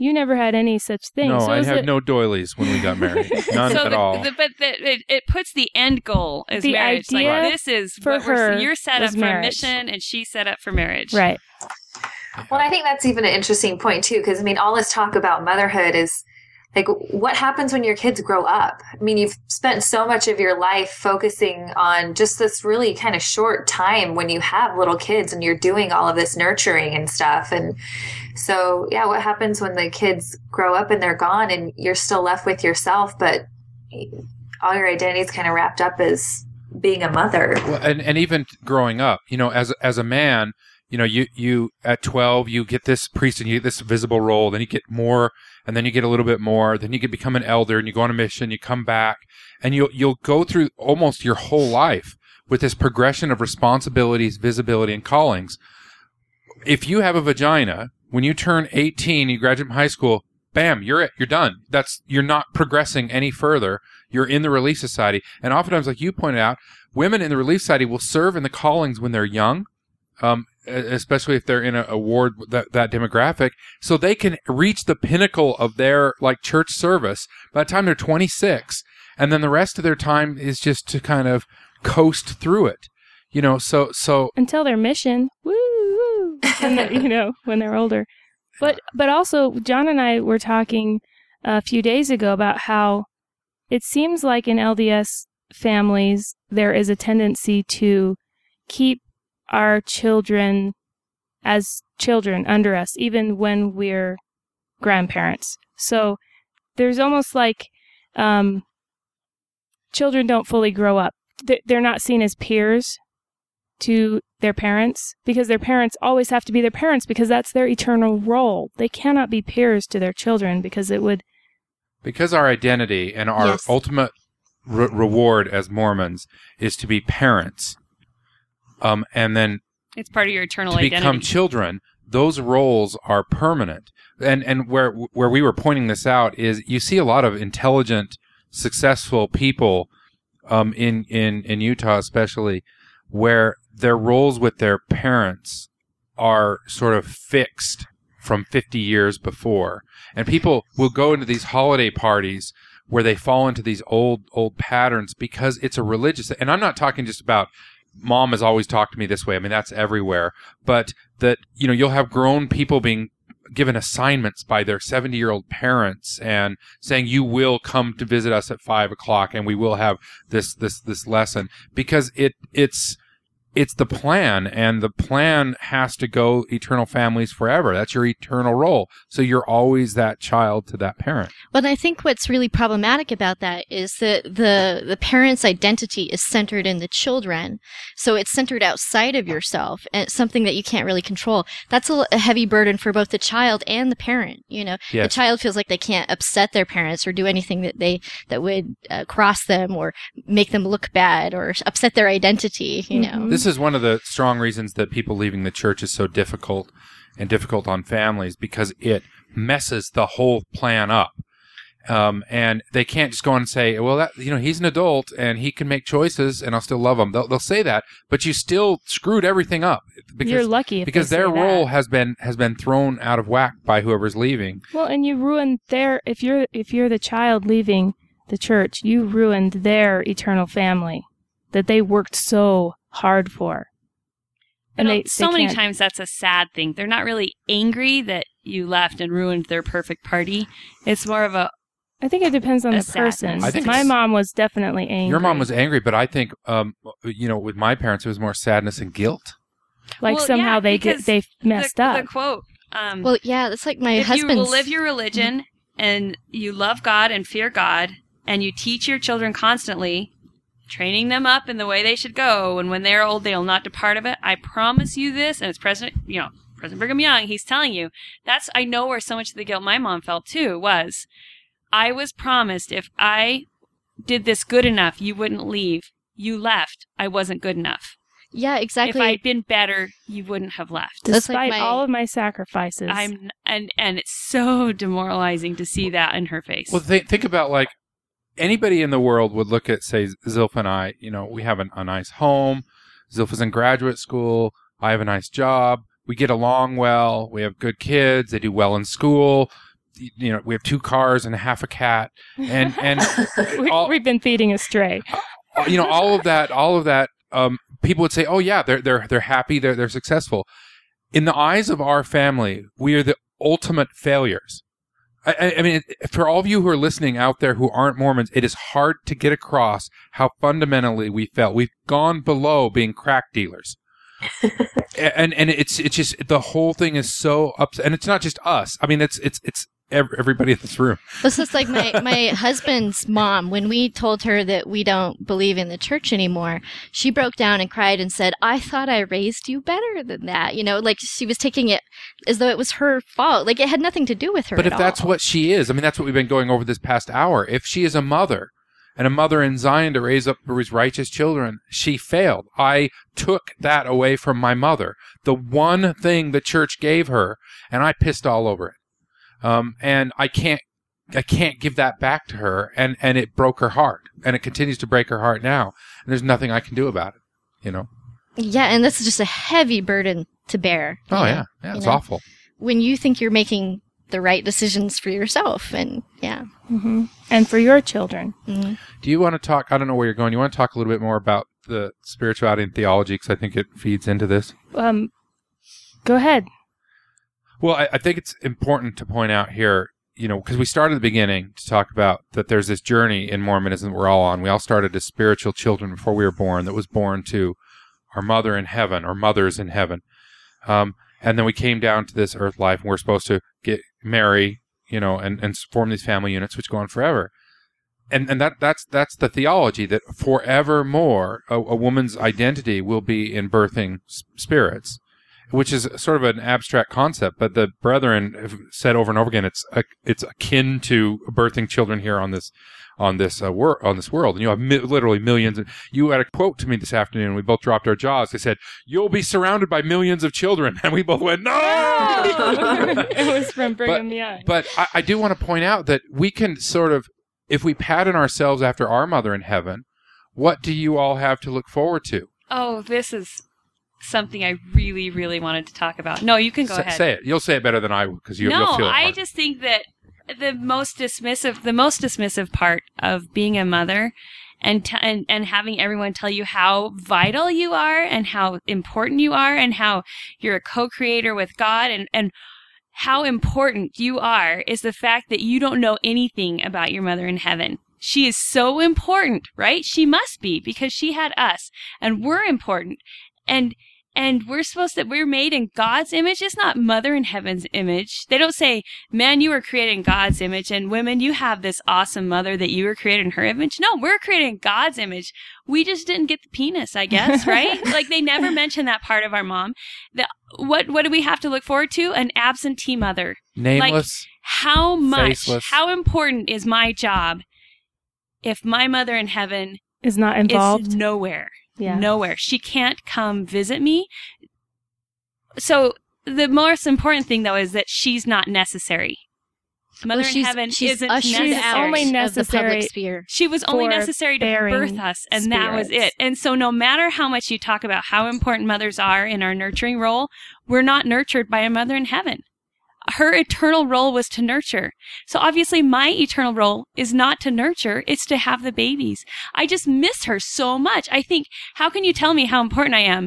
You never had any such thing. No, So I is had it no doilies when we got married. None at all. It puts the end goal as The marriage. idea Like, this is for what her you're set up was for marriage. mission, and she's set up for marriage. right? Well, I think that's even an interesting point too, because I mean, all this talk about motherhood is like, what happens when your kids grow up? I mean, you've spent so much of your life focusing on just this really kind of short time when you have little kids and you're doing all of this nurturing and stuff. And so, yeah, what happens when the kids grow up and they're gone and you're still left with yourself, but all your identity is kind of wrapped up as being a mother? Well, and even growing up, as a man, you at 12, you get this priesthood, you get this visible role, then you get more, and then you get a little bit more, then you become an elder, and you go on a mission, you come back, and you'll go through almost your whole life with this progression of responsibilities, visibility, and callings. If you have a vagina, when you turn 18, you graduate from high school, bam, you're done. You're not progressing any further. You're in the Relief Society. And oftentimes, like you pointed out, women in the Relief Society will serve in the callings when they're young, especially if they're in a ward that demographic, so they can reach the pinnacle of their church service by the time they're 26, and then the rest of their time is just to kind of coast through it, So Until their mission, woo, and when they're older. But also, John and I were talking a few days ago about how it seems like in LDS families there is a tendency to keep our children as children under us, even when we're grandparents. So there's almost like children don't fully grow up. They're not seen as peers to their parents, because their parents always have to be their parents, because that's their eternal role. They cannot be peers to their children, because it would... Because our identity and our Yes. ultimate reward as Mormons is to be parents, and then It's part of your eternal to identity. become children, those roles are permanent. And where we were pointing this out is you see a lot of intelligent, successful people in Utah especially, where their roles with their parents are sort of fixed from 50 years before. And people will go into these holiday parties where they fall into these old patterns because it's a religious... And I'm not talking just about mom has always talked to me this way. I mean, that's everywhere. But that, you'll have grown people being given assignments by their 70-year-old parents and saying, you will come to visit us at 5:00 and we will have this lesson, because it's the plan, and the plan has to go eternal families forever. That's your eternal role. So you're always that child to that parent. But I think what's really problematic about that is that the parent's identity is centered in the children. So it's centered outside of yourself, and it's something that you can't really control. That's a heavy burden for both the child and the parent. The Yes. child feels like they can't upset their parents or do anything that would cross them or make them look bad or upset their identity, Mhm. This is one of the strong reasons that people leaving the church is so difficult on families, because it messes the whole plan up. And they can't just go on and say, well, he's an adult and he can make choices and I'll still love him. They'll say that, but you still screwed everything up. You're lucky if because they their say that. role has been thrown out of whack by whoever's leaving. Well, and you ruined if you're the child leaving the church, you ruined their eternal family that they worked so hard for. And So many can't- times that's a sad thing. They're not really angry that you left and ruined their perfect party. It's more of I think it depends on a the person. sadness. I think My it's- mom was definitely angry. Your mom was angry, but I think, with my parents, it was more sadness and guilt. like Well, somehow yeah, they because messed the up. quote. Well, yeah, that's like my if you husband's. will live your religion and you love God and fear God, and you teach your children constantly, training them up in the way they should go, and when they're old, they'll not depart of it. I promise you this, and it's President Brigham Young, he's telling you. I know where so much of the guilt my mom felt too was, I was promised if I did this good enough, you wouldn't leave. You left. I wasn't good enough. Yeah, exactly. If I'd been better, you wouldn't have left. That's like Despite all of my sacrifices. And it's so demoralizing to see that in her face. Well, think about anybody in the world would look at, say, Zilpha and I. We have a nice home. Zilpha's in graduate school. I have a nice job. We get along well. We have good kids. They do well in school. we have 2 cars and half a cat, and we've been feeding a stray. All of that. People would say, "Oh yeah, they're happy, they're successful." In the eyes of our family, we are the ultimate failures. I mean, for all of you who are listening out there who aren't Mormons, it is hard to get across how fundamentally we felt. We've gone below being crack dealers. and it's just, the whole thing is so upset. And it's not just us. I mean, it's everybody in this room. This is like my husband's mom. When we told her that we don't believe in the church anymore, she broke down and cried and said, "I thought I raised you better than that." Like she was taking it as though it was her fault. Like it had nothing to do with her. But if at that's all. what she is, I mean, that's what we've been going over this past hour. If she is a mother, and a mother in Zion to raise up his righteous children, she failed. I took that away from my mother, the one thing the church gave her, and I pissed all over it. And I can't give that back to her, and it broke her heart, and it continues to break her heart now, and there's nothing I can do about it, Yeah, and this is just a heavy burden to bear. Oh, yeah, it's awful. When you think you're making the right decisions for yourself, and and for your children. Mm-hmm. Do you want to talk, I don't know where you're going, you want to talk a little bit more about the spirituality and theology, because I think it feeds into this? Go ahead. Well, I think it's important to point out here, because we started at the beginning to talk about that there's this journey in Mormonism that we're all on. We all started as spiritual children before we were born, that was born to our mother in heaven, or mothers in heaven. And then we came down to this earth life, and we're supposed to marry, and form these family units, which go on forever. And that's the theology, that forevermore a woman's identity will be in birthing spirits, which is sort of an abstract concept, but the brethren have said over and over again, it's akin to birthing children here on this world. And you have literally millions. You had a quote to me this afternoon, and we both dropped our jaws. They said, "You'll be surrounded by millions of children," and we both went, "No!" It was from Brigham Young. But I do want to point out that we can sort of, if we pattern ourselves after our mother in heaven, what do you all have to look forward to? Oh, this is something I really, really wanted to talk about. No, you can go ahead. Say it. You'll say it better than I will, because you'll feel it. I just think that the most dismissive part of being a mother and having everyone tell you how vital you are and how important you are and how you're a co-creator with God and how important you are is the fact that you don't know anything about your mother in heaven. She is so important, right? She must be, because she had us, and we're important. And we're made in God's image. It's not mother in heaven's image. They don't say, "Man, you were created in God's image, and women, you have this awesome mother that you were created in her image." No, we're created in God's image. We just didn't get the penis, I guess, right? Like they never mention that part of our mom. What do we have to look forward to? An absentee mother. Nameless. Like, faceless. how important is my job if my mother in heaven is not involved? Is nowhere. Yeah. Nowhere. She can't come visit me. So the most important thing, though, is that she's not necessary. Mother in heaven isn't necessary. Only necessary of the public sphere. She was only necessary to birth us, and that was it. And so no matter how much you talk about how important mothers are in our nurturing role, we're not nurtured by a mother in heaven. Her eternal role was to nurture. So obviously my eternal role is not to nurture, it's to have the babies. I just miss her so much. I think, how can you tell me how important I am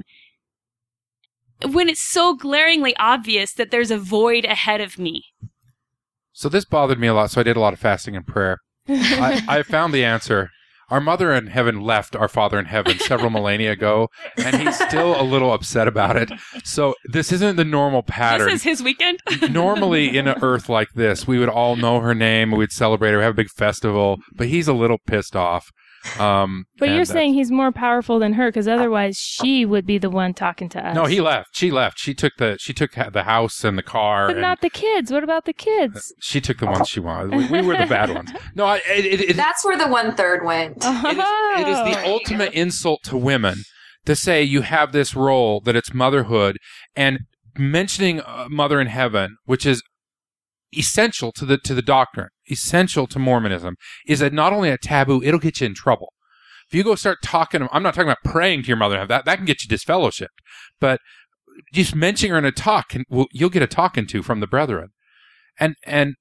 when it's so glaringly obvious that there's a void ahead of me? So this bothered me a lot, so I did a lot of fasting and prayer. I found the answer. Our mother in heaven left our father in heaven several millennia ago, and he's still a little upset about it. So this isn't the normal pattern. This is his weekend? Normally, in an earth like this, we would all know her name, we'd celebrate her, have a big festival, but he's a little pissed off. But you're saying he's more powerful than her, because otherwise she would be the one talking to us. No, he left. She left. She took the house and the car. But not the kids. What about the kids? She took the ones she wanted. We were the bad ones. No, that's where the 1/3 went. It is the ultimate insult to women to say you have this role, that it's motherhood, and mentioning mother in heaven, which is essential to the doctrine, essential to Mormonism, is that not only a taboo, it'll get you in trouble. If you go start talking, I'm not talking about praying to your mother, that can get you disfellowshipped, but just mentioning her in a talk, you'll get a talking to from the brethren. And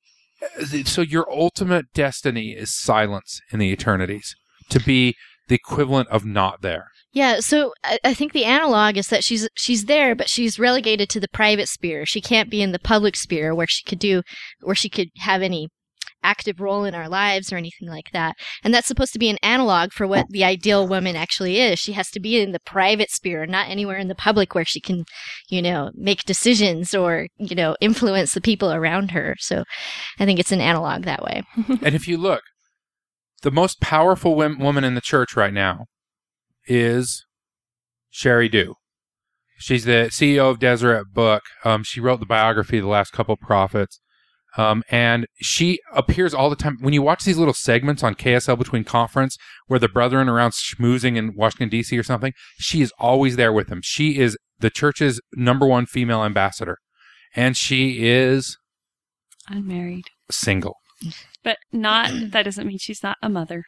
So your ultimate destiny is silence in the eternities, to be the equivalent of not there. Yeah, so I think the analog is that she's there, but she's relegated to the private sphere. She can't be in the public sphere where she could have any active role in our lives or anything like that. And that's supposed to be an analog for what the ideal woman actually is. She has to be in the private sphere, not anywhere in the public where she can, make decisions or, influence the people around her. So I think it's an analog that way. And if you look, the most powerful woman in the church right now is Sherry Dew. She's the CEO of Deseret Book. She wrote the biography of the last couple prophets. And she appears all the time. When you watch these little segments on KSL Between Conference where the brethren are around schmoozing in Washington, D.C. or something, she is always there with them. She is the church's #1 female ambassador. And she is unmarried. Single. But that doesn't mean she's not a mother.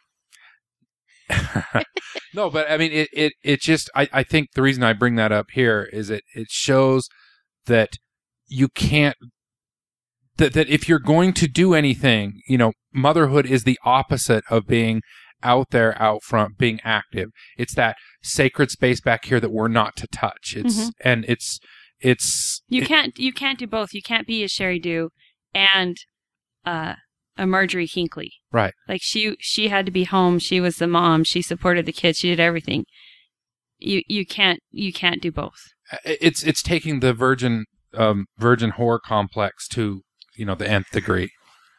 No, but I mean, it just, I think the reason I bring that up here is it shows that you can't, that if you're going to do anything, motherhood is the opposite of being out there, out front, being active. It's that sacred space back here that we're not to touch. And you can't do both. You can't be a Sherry Dew and a Marjorie Hinckley. Right. Like she had to be home. She was the mom. She supported the kids. She did everything. You can't do both. It's taking the virgin whore complex to, the nth degree.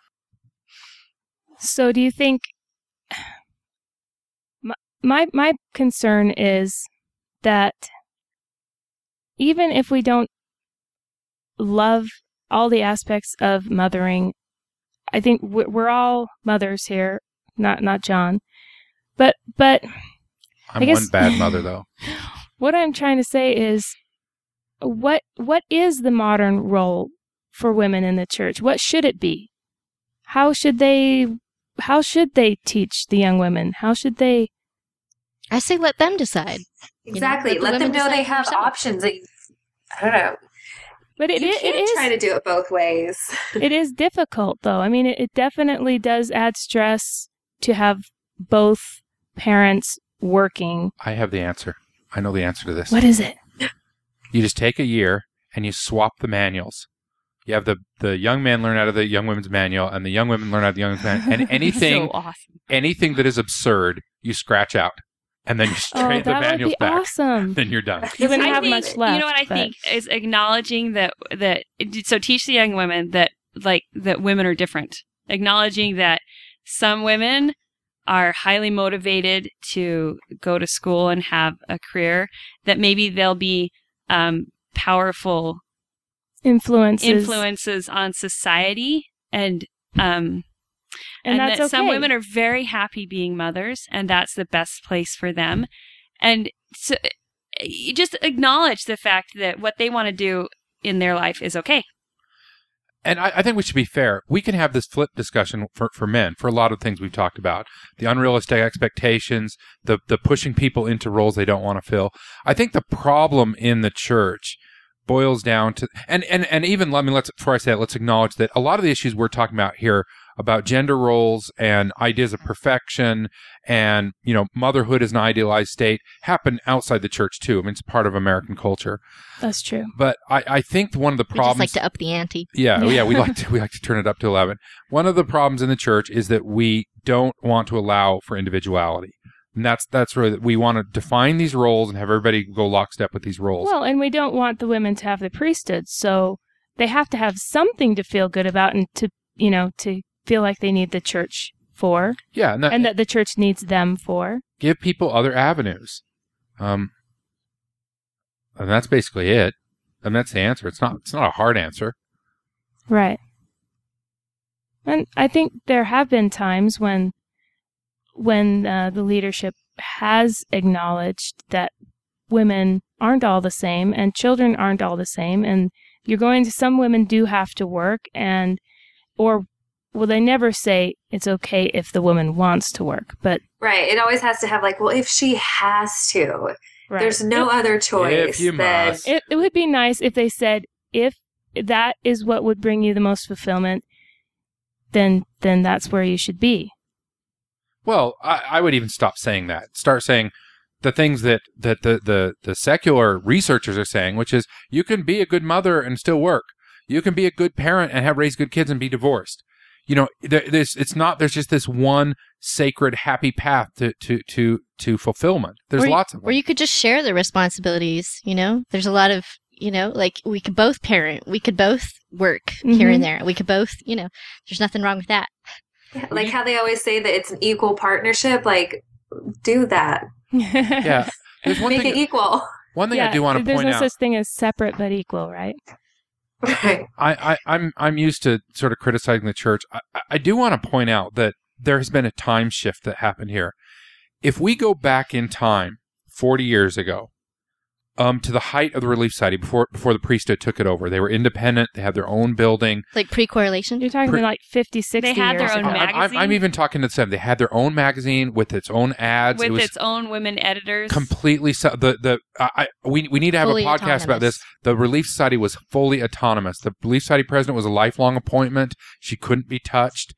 So do you think my concern is that even if we don't love all the aspects of mothering, I think we're all mothers here, not John, but I'm one bad mother though. What I'm trying to say is, what is the modern role for women in the church? What should it be? How should they teach the young women? How should they? I say let them decide. Exactly. Let them know they have options. I don't know. But it is try to do it both ways. It is difficult, though. I mean, it definitely does add stress to have both parents working. I have the answer. I know the answer to this. What is it? You just take a year and you swap the manuals. You have the young men learn out of the young women's manual, and the young women learn out of the young women's manual. And anything, so awesome. Anything that is absurd, you scratch out. And then you straighten the manuals back. Awesome. Then you're done. You wouldn't have much left. You know what I think is acknowledging that. So teach the young women that women are different. Acknowledging that some women are highly motivated to go to school and have a career. That maybe they'll be powerful influences on society, and that's that some okay. women are very happy being mothers, and that's the best place for them. And so you just acknowledge the fact that what they want to do in their life is okay. And I think we should be fair. We can have this flip discussion for men, for a lot of things we've talked about. The unrealistic expectations, the pushing people into roles they don't want to fill. I think the problem in the church boils down to, and even, before I say it, let's acknowledge that a lot of the issues we're talking about here about gender roles and ideas of perfection and, motherhood as an idealized state happen outside the church too. I mean, it's part of American culture. That's true. But I think one of the problems... We just like to up the ante. Yeah, we like to turn it up to 11. One of the problems in the church is that we don't want to allow for individuality. And that's really that we want to define these roles and have everybody go lockstep with these roles. Well, and we don't want the women to have the priesthood, so they have to have something to feel good about and to feel like they need the church for. Yeah, and that the church needs them for. Give people other avenues. And that's basically it. And that's the answer. It's not a hard answer. Right. And I think there have been times when the leadership has acknowledged that women aren't all the same and children aren't all the same, and some women do have to work, they never say it's okay if the woman wants to work, but... Right, it always has to have if she has to. Right. There's no other choice. If you must. It would be nice if they said, if that is what would bring you the most fulfillment, then that's where you should be. Well, I would even stop saying that. Start saying the things that the secular researchers are saying, which is you can be a good mother and still work. You can be a good parent and raise good kids and be divorced. You know, there's just this one sacred happy path to fulfillment. There's lots of them. Or you could just share the responsibilities, you know? There's a lot of, you know, like we could both parent, we could both work here and there. We could both, you know, there's nothing wrong with that. Yeah, like how they always say that it's an equal partnership, like do that. Yeah. There's one Make thing, it equal. one thing I do want to point out. There's no such thing as separate but equal, right? Right. I'm used to sort of criticizing the church. I do want to point out that there has been a time shift that happened here. If we go back in time 40 years ago, to the height of the Relief Society before the priesthood took it over, they were independent. They had their own building. Like pre-correlation? You're talking like 50, 60 They had years their own ago. magazine. I'm even talking to the 70s. They had their own magazine with its own ads. With It was its own women editors. completely we need to have Fully a podcast about this. The Relief Society was fully autonomous. The Relief Society president was a lifelong appointment. She couldn't be touched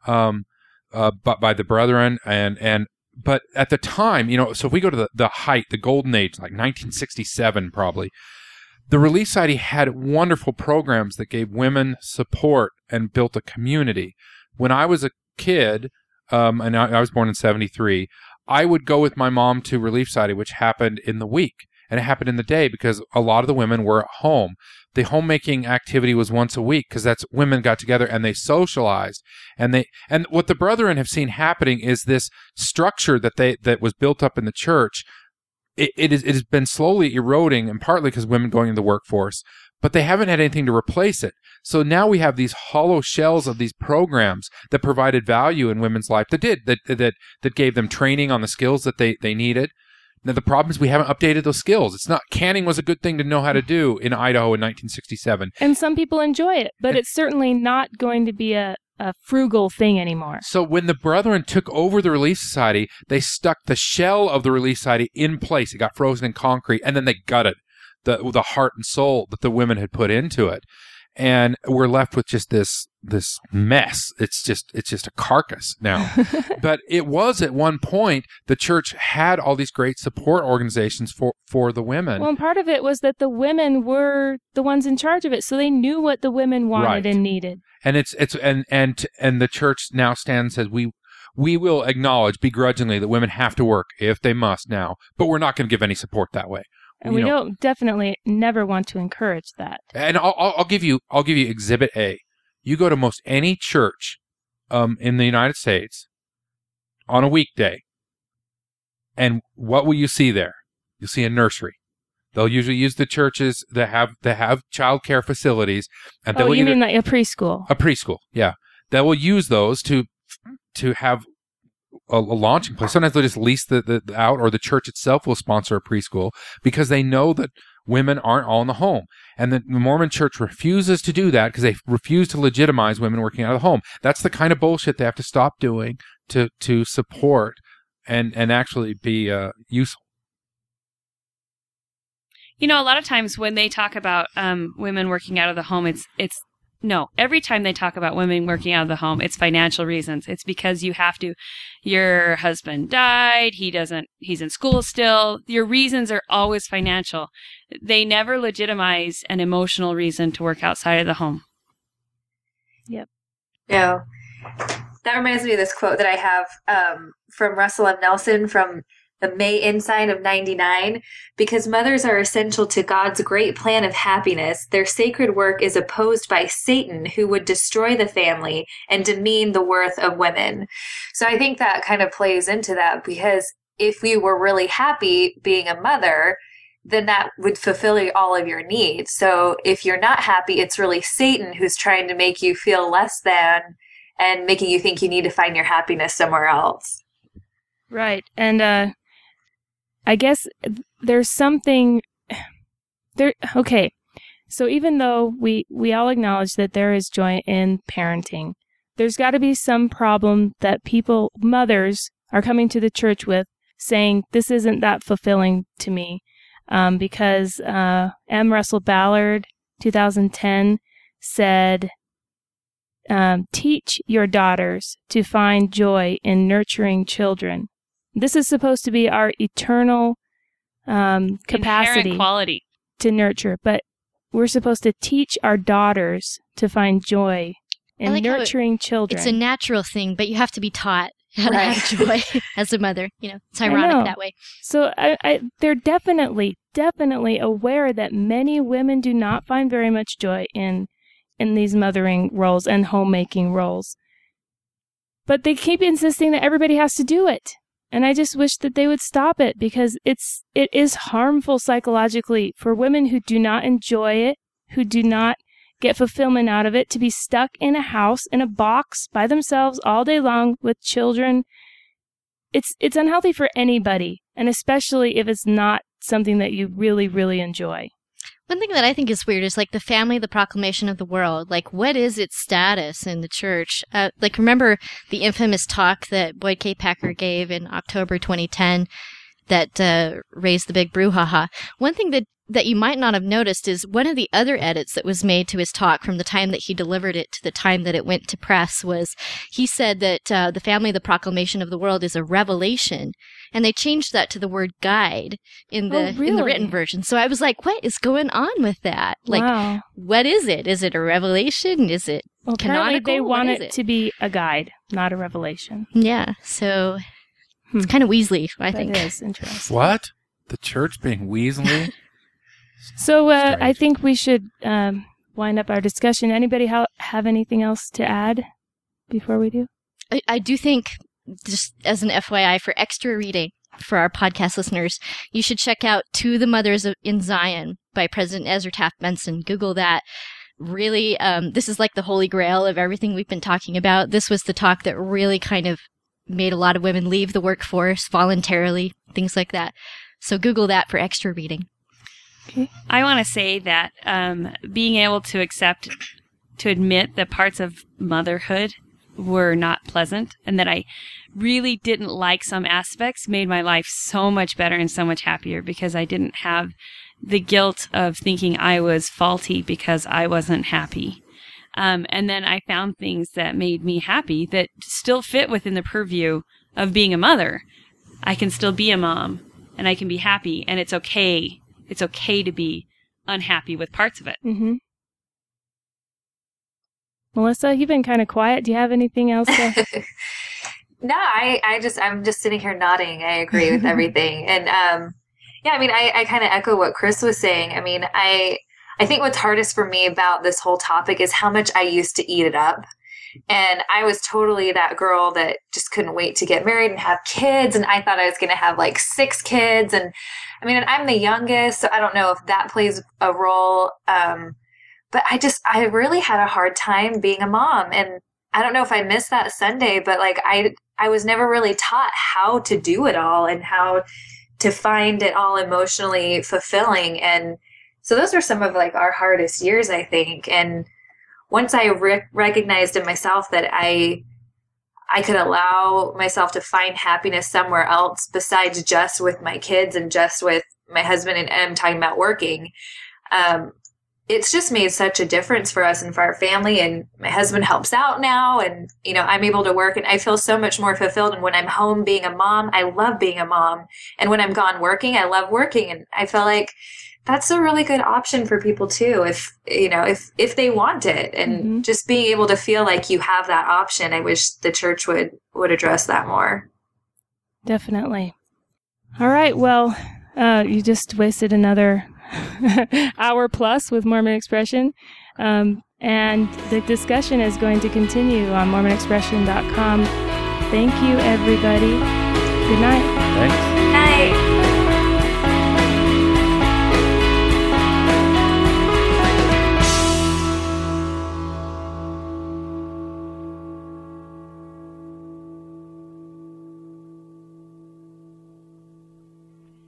but by the brethren but at the time, you know, so if we go to the height, the golden age, like 1967 probably, the Relief Society had wonderful programs that gave women support and built a community. When I was a kid, and I was born in 73, I would go with my mom to Relief Society, which happened in the week. And it happened in the day because a lot of the women were at home. The homemaking activity was once a week because that's women got together and they socialized. And what the brethren have seen happening is this structure that was built up in the church. It has been slowly eroding, and partly because women going into the workforce, but they haven't had anything to replace it. So now we have these hollow shells of these programs that provided value in women's life that gave them training on the skills that they needed. Now, the problem is we haven't updated those skills. It's not, canning was a good thing to know how to do in Idaho in 1967. And some people enjoy it, but it's certainly not going to be a frugal thing anymore. So when the brethren took over the Relief Society, they stuck the shell of the Relief Society in place. It got frozen in concrete, and then they gutted the heart and soul that the women had put into it. And we're left with just this mess. It's just a carcass now. But it was at one point the church had all these great support organizations for the women. Well, and part of it was that the women were the ones in charge of it, so they knew what the women wanted and needed. And and the church now stands as we will acknowledge begrudgingly that women have to work if they must now, but we're not going to give any support that way. And we don't definitely never want to encourage that. And I'll give you Exhibit A. You go to most any church in the United States on a weekday, and what will you see there? You'll see a nursery. They'll usually use the churches that have child care facilities, and you mean like a preschool? A preschool, yeah. They will use those to have a launching place. Sometimes they'll just lease the out, or the church itself will sponsor a preschool because they know that women aren't all in the home. And the Mormon church refuses to do that because they refuse to legitimize women working out of the home. That's the kind of bullshit they have to stop doing to support and actually be useful. You know, a lot of times when they talk about women working out of the home, every time they talk about women working out of the home, it's financial reasons. It's because your husband died, he's in school still. Your reasons are always financial. They never legitimize an emotional reason to work outside of the home. Yep. Yeah. That reminds me of this quote that I have from Russell M. Nelson from the May Ensign of 99. Because mothers are essential to God's great plan of happiness, their sacred work is opposed by Satan, who would destroy the family and demean the worth of women. So I think that kind of plays into that, because if you were really happy being a mother, then that would fulfill all of your needs. So if you're not happy, it's really Satan who's trying to make you feel less than and making you think you need to find your happiness somewhere else. Right. And I guess there's something there. Okay. So even though we all acknowledge that there is joy in parenting, there's got to be some problem that mothers are coming to the church with, saying, this isn't that fulfilling to me. Because M. Russell Ballard, 2010, said, teach your daughters to find joy in nurturing children. This is supposed to be our eternal capacity Inherent quality to nurture, but we're supposed to teach our daughters to find joy in nurturing children. It's a natural thing, but you have to be taught how to have joy as a mother. It's ironic that way. So they're definitely aware that many women do not find very much joy in these mothering roles and homemaking roles. But they keep insisting that everybody has to do it. And I just wish that they would stop it, because it is harmful psychologically for women who do not enjoy it, who do not get fulfillment out of it, to be stuck in a house, in a box by themselves all day long with children. It's unhealthy for anybody, and especially if it's not something that you really, really enjoy. One thing that I think is weird is the family, the proclamation of the world. What is its status in the church? Remember the infamous talk that Boyd K. Packer gave in October 2010 that raised the big brouhaha? One thing that you might not have noticed is one of the other edits that was made to his talk from the time that he delivered it to the time that it went to press was he said that the family, the proclamation of the world is a revelation. And they changed that to the word guide in the written version. So I was like, what is going on with that? Wow. What is it? Is it a revelation? Is it apparently canonical? They want it to be a guide, not a revelation. Yeah. So it's kind of Weasley, I think. That is interesting. What? The church being Weasley? So I think we should wind up our discussion. Anybody have anything else to add before we do? I do think, just as an FYI for extra reading for our podcast listeners, you should check out To the Mothers in Zion by President Ezra Taft Benson. Google that. Really, this is like the holy grail of everything we've been talking about. This was the talk that really kind of made a lot of women leave the workforce voluntarily, things like that. So Google that for extra reading. Okay. I want to say that being able to admit that parts of motherhood were not pleasant, and that I really didn't like some aspects, made my life so much better and so much happier, because I didn't have the guilt of thinking I was faulty because I wasn't happy. And then I found things that made me happy that still fit within the purview of being a mother. I can still be a mom, and I can be happy, and it's okay. It's okay to be unhappy with parts of it. Mm-hmm. Melissa, you've been kind of quiet. Do you have anything else to... No, I'm just sitting here nodding. I agree with everything. And, I kind of echo what Chris was saying. I think what's hardest for me about this whole topic is how much I used to eat it up. And I was totally that girl that just couldn't wait to get married and have kids. And I thought I was going to have 6 kids. And I'm the youngest, so I don't know if that plays a role. But I really had a hard time being a mom. And I don't know if I missed that Sunday, but I was never really taught how to do it all and how to find it all emotionally fulfilling. And so those were some of our hardest years, I think. And once I recognized in myself that I could allow myself to find happiness somewhere else besides just with my kids and just with my husband, and I'm talking about working, it's just made such a difference for us and for our family. And my husband helps out now, and, I'm able to work, and I feel so much more fulfilled. And when I'm home being a mom, I love being a mom. And when I'm gone working, I love working. And I feel like that's a really good option for people too, if they want it. And just being able to feel like you have that option. I wish the church would address that more. Definitely. All right. Well, you just wasted another hour plus with Mormon Expression. And the discussion is going to continue on MormonExpression.com. Thank you, everybody. Good night. Thanks.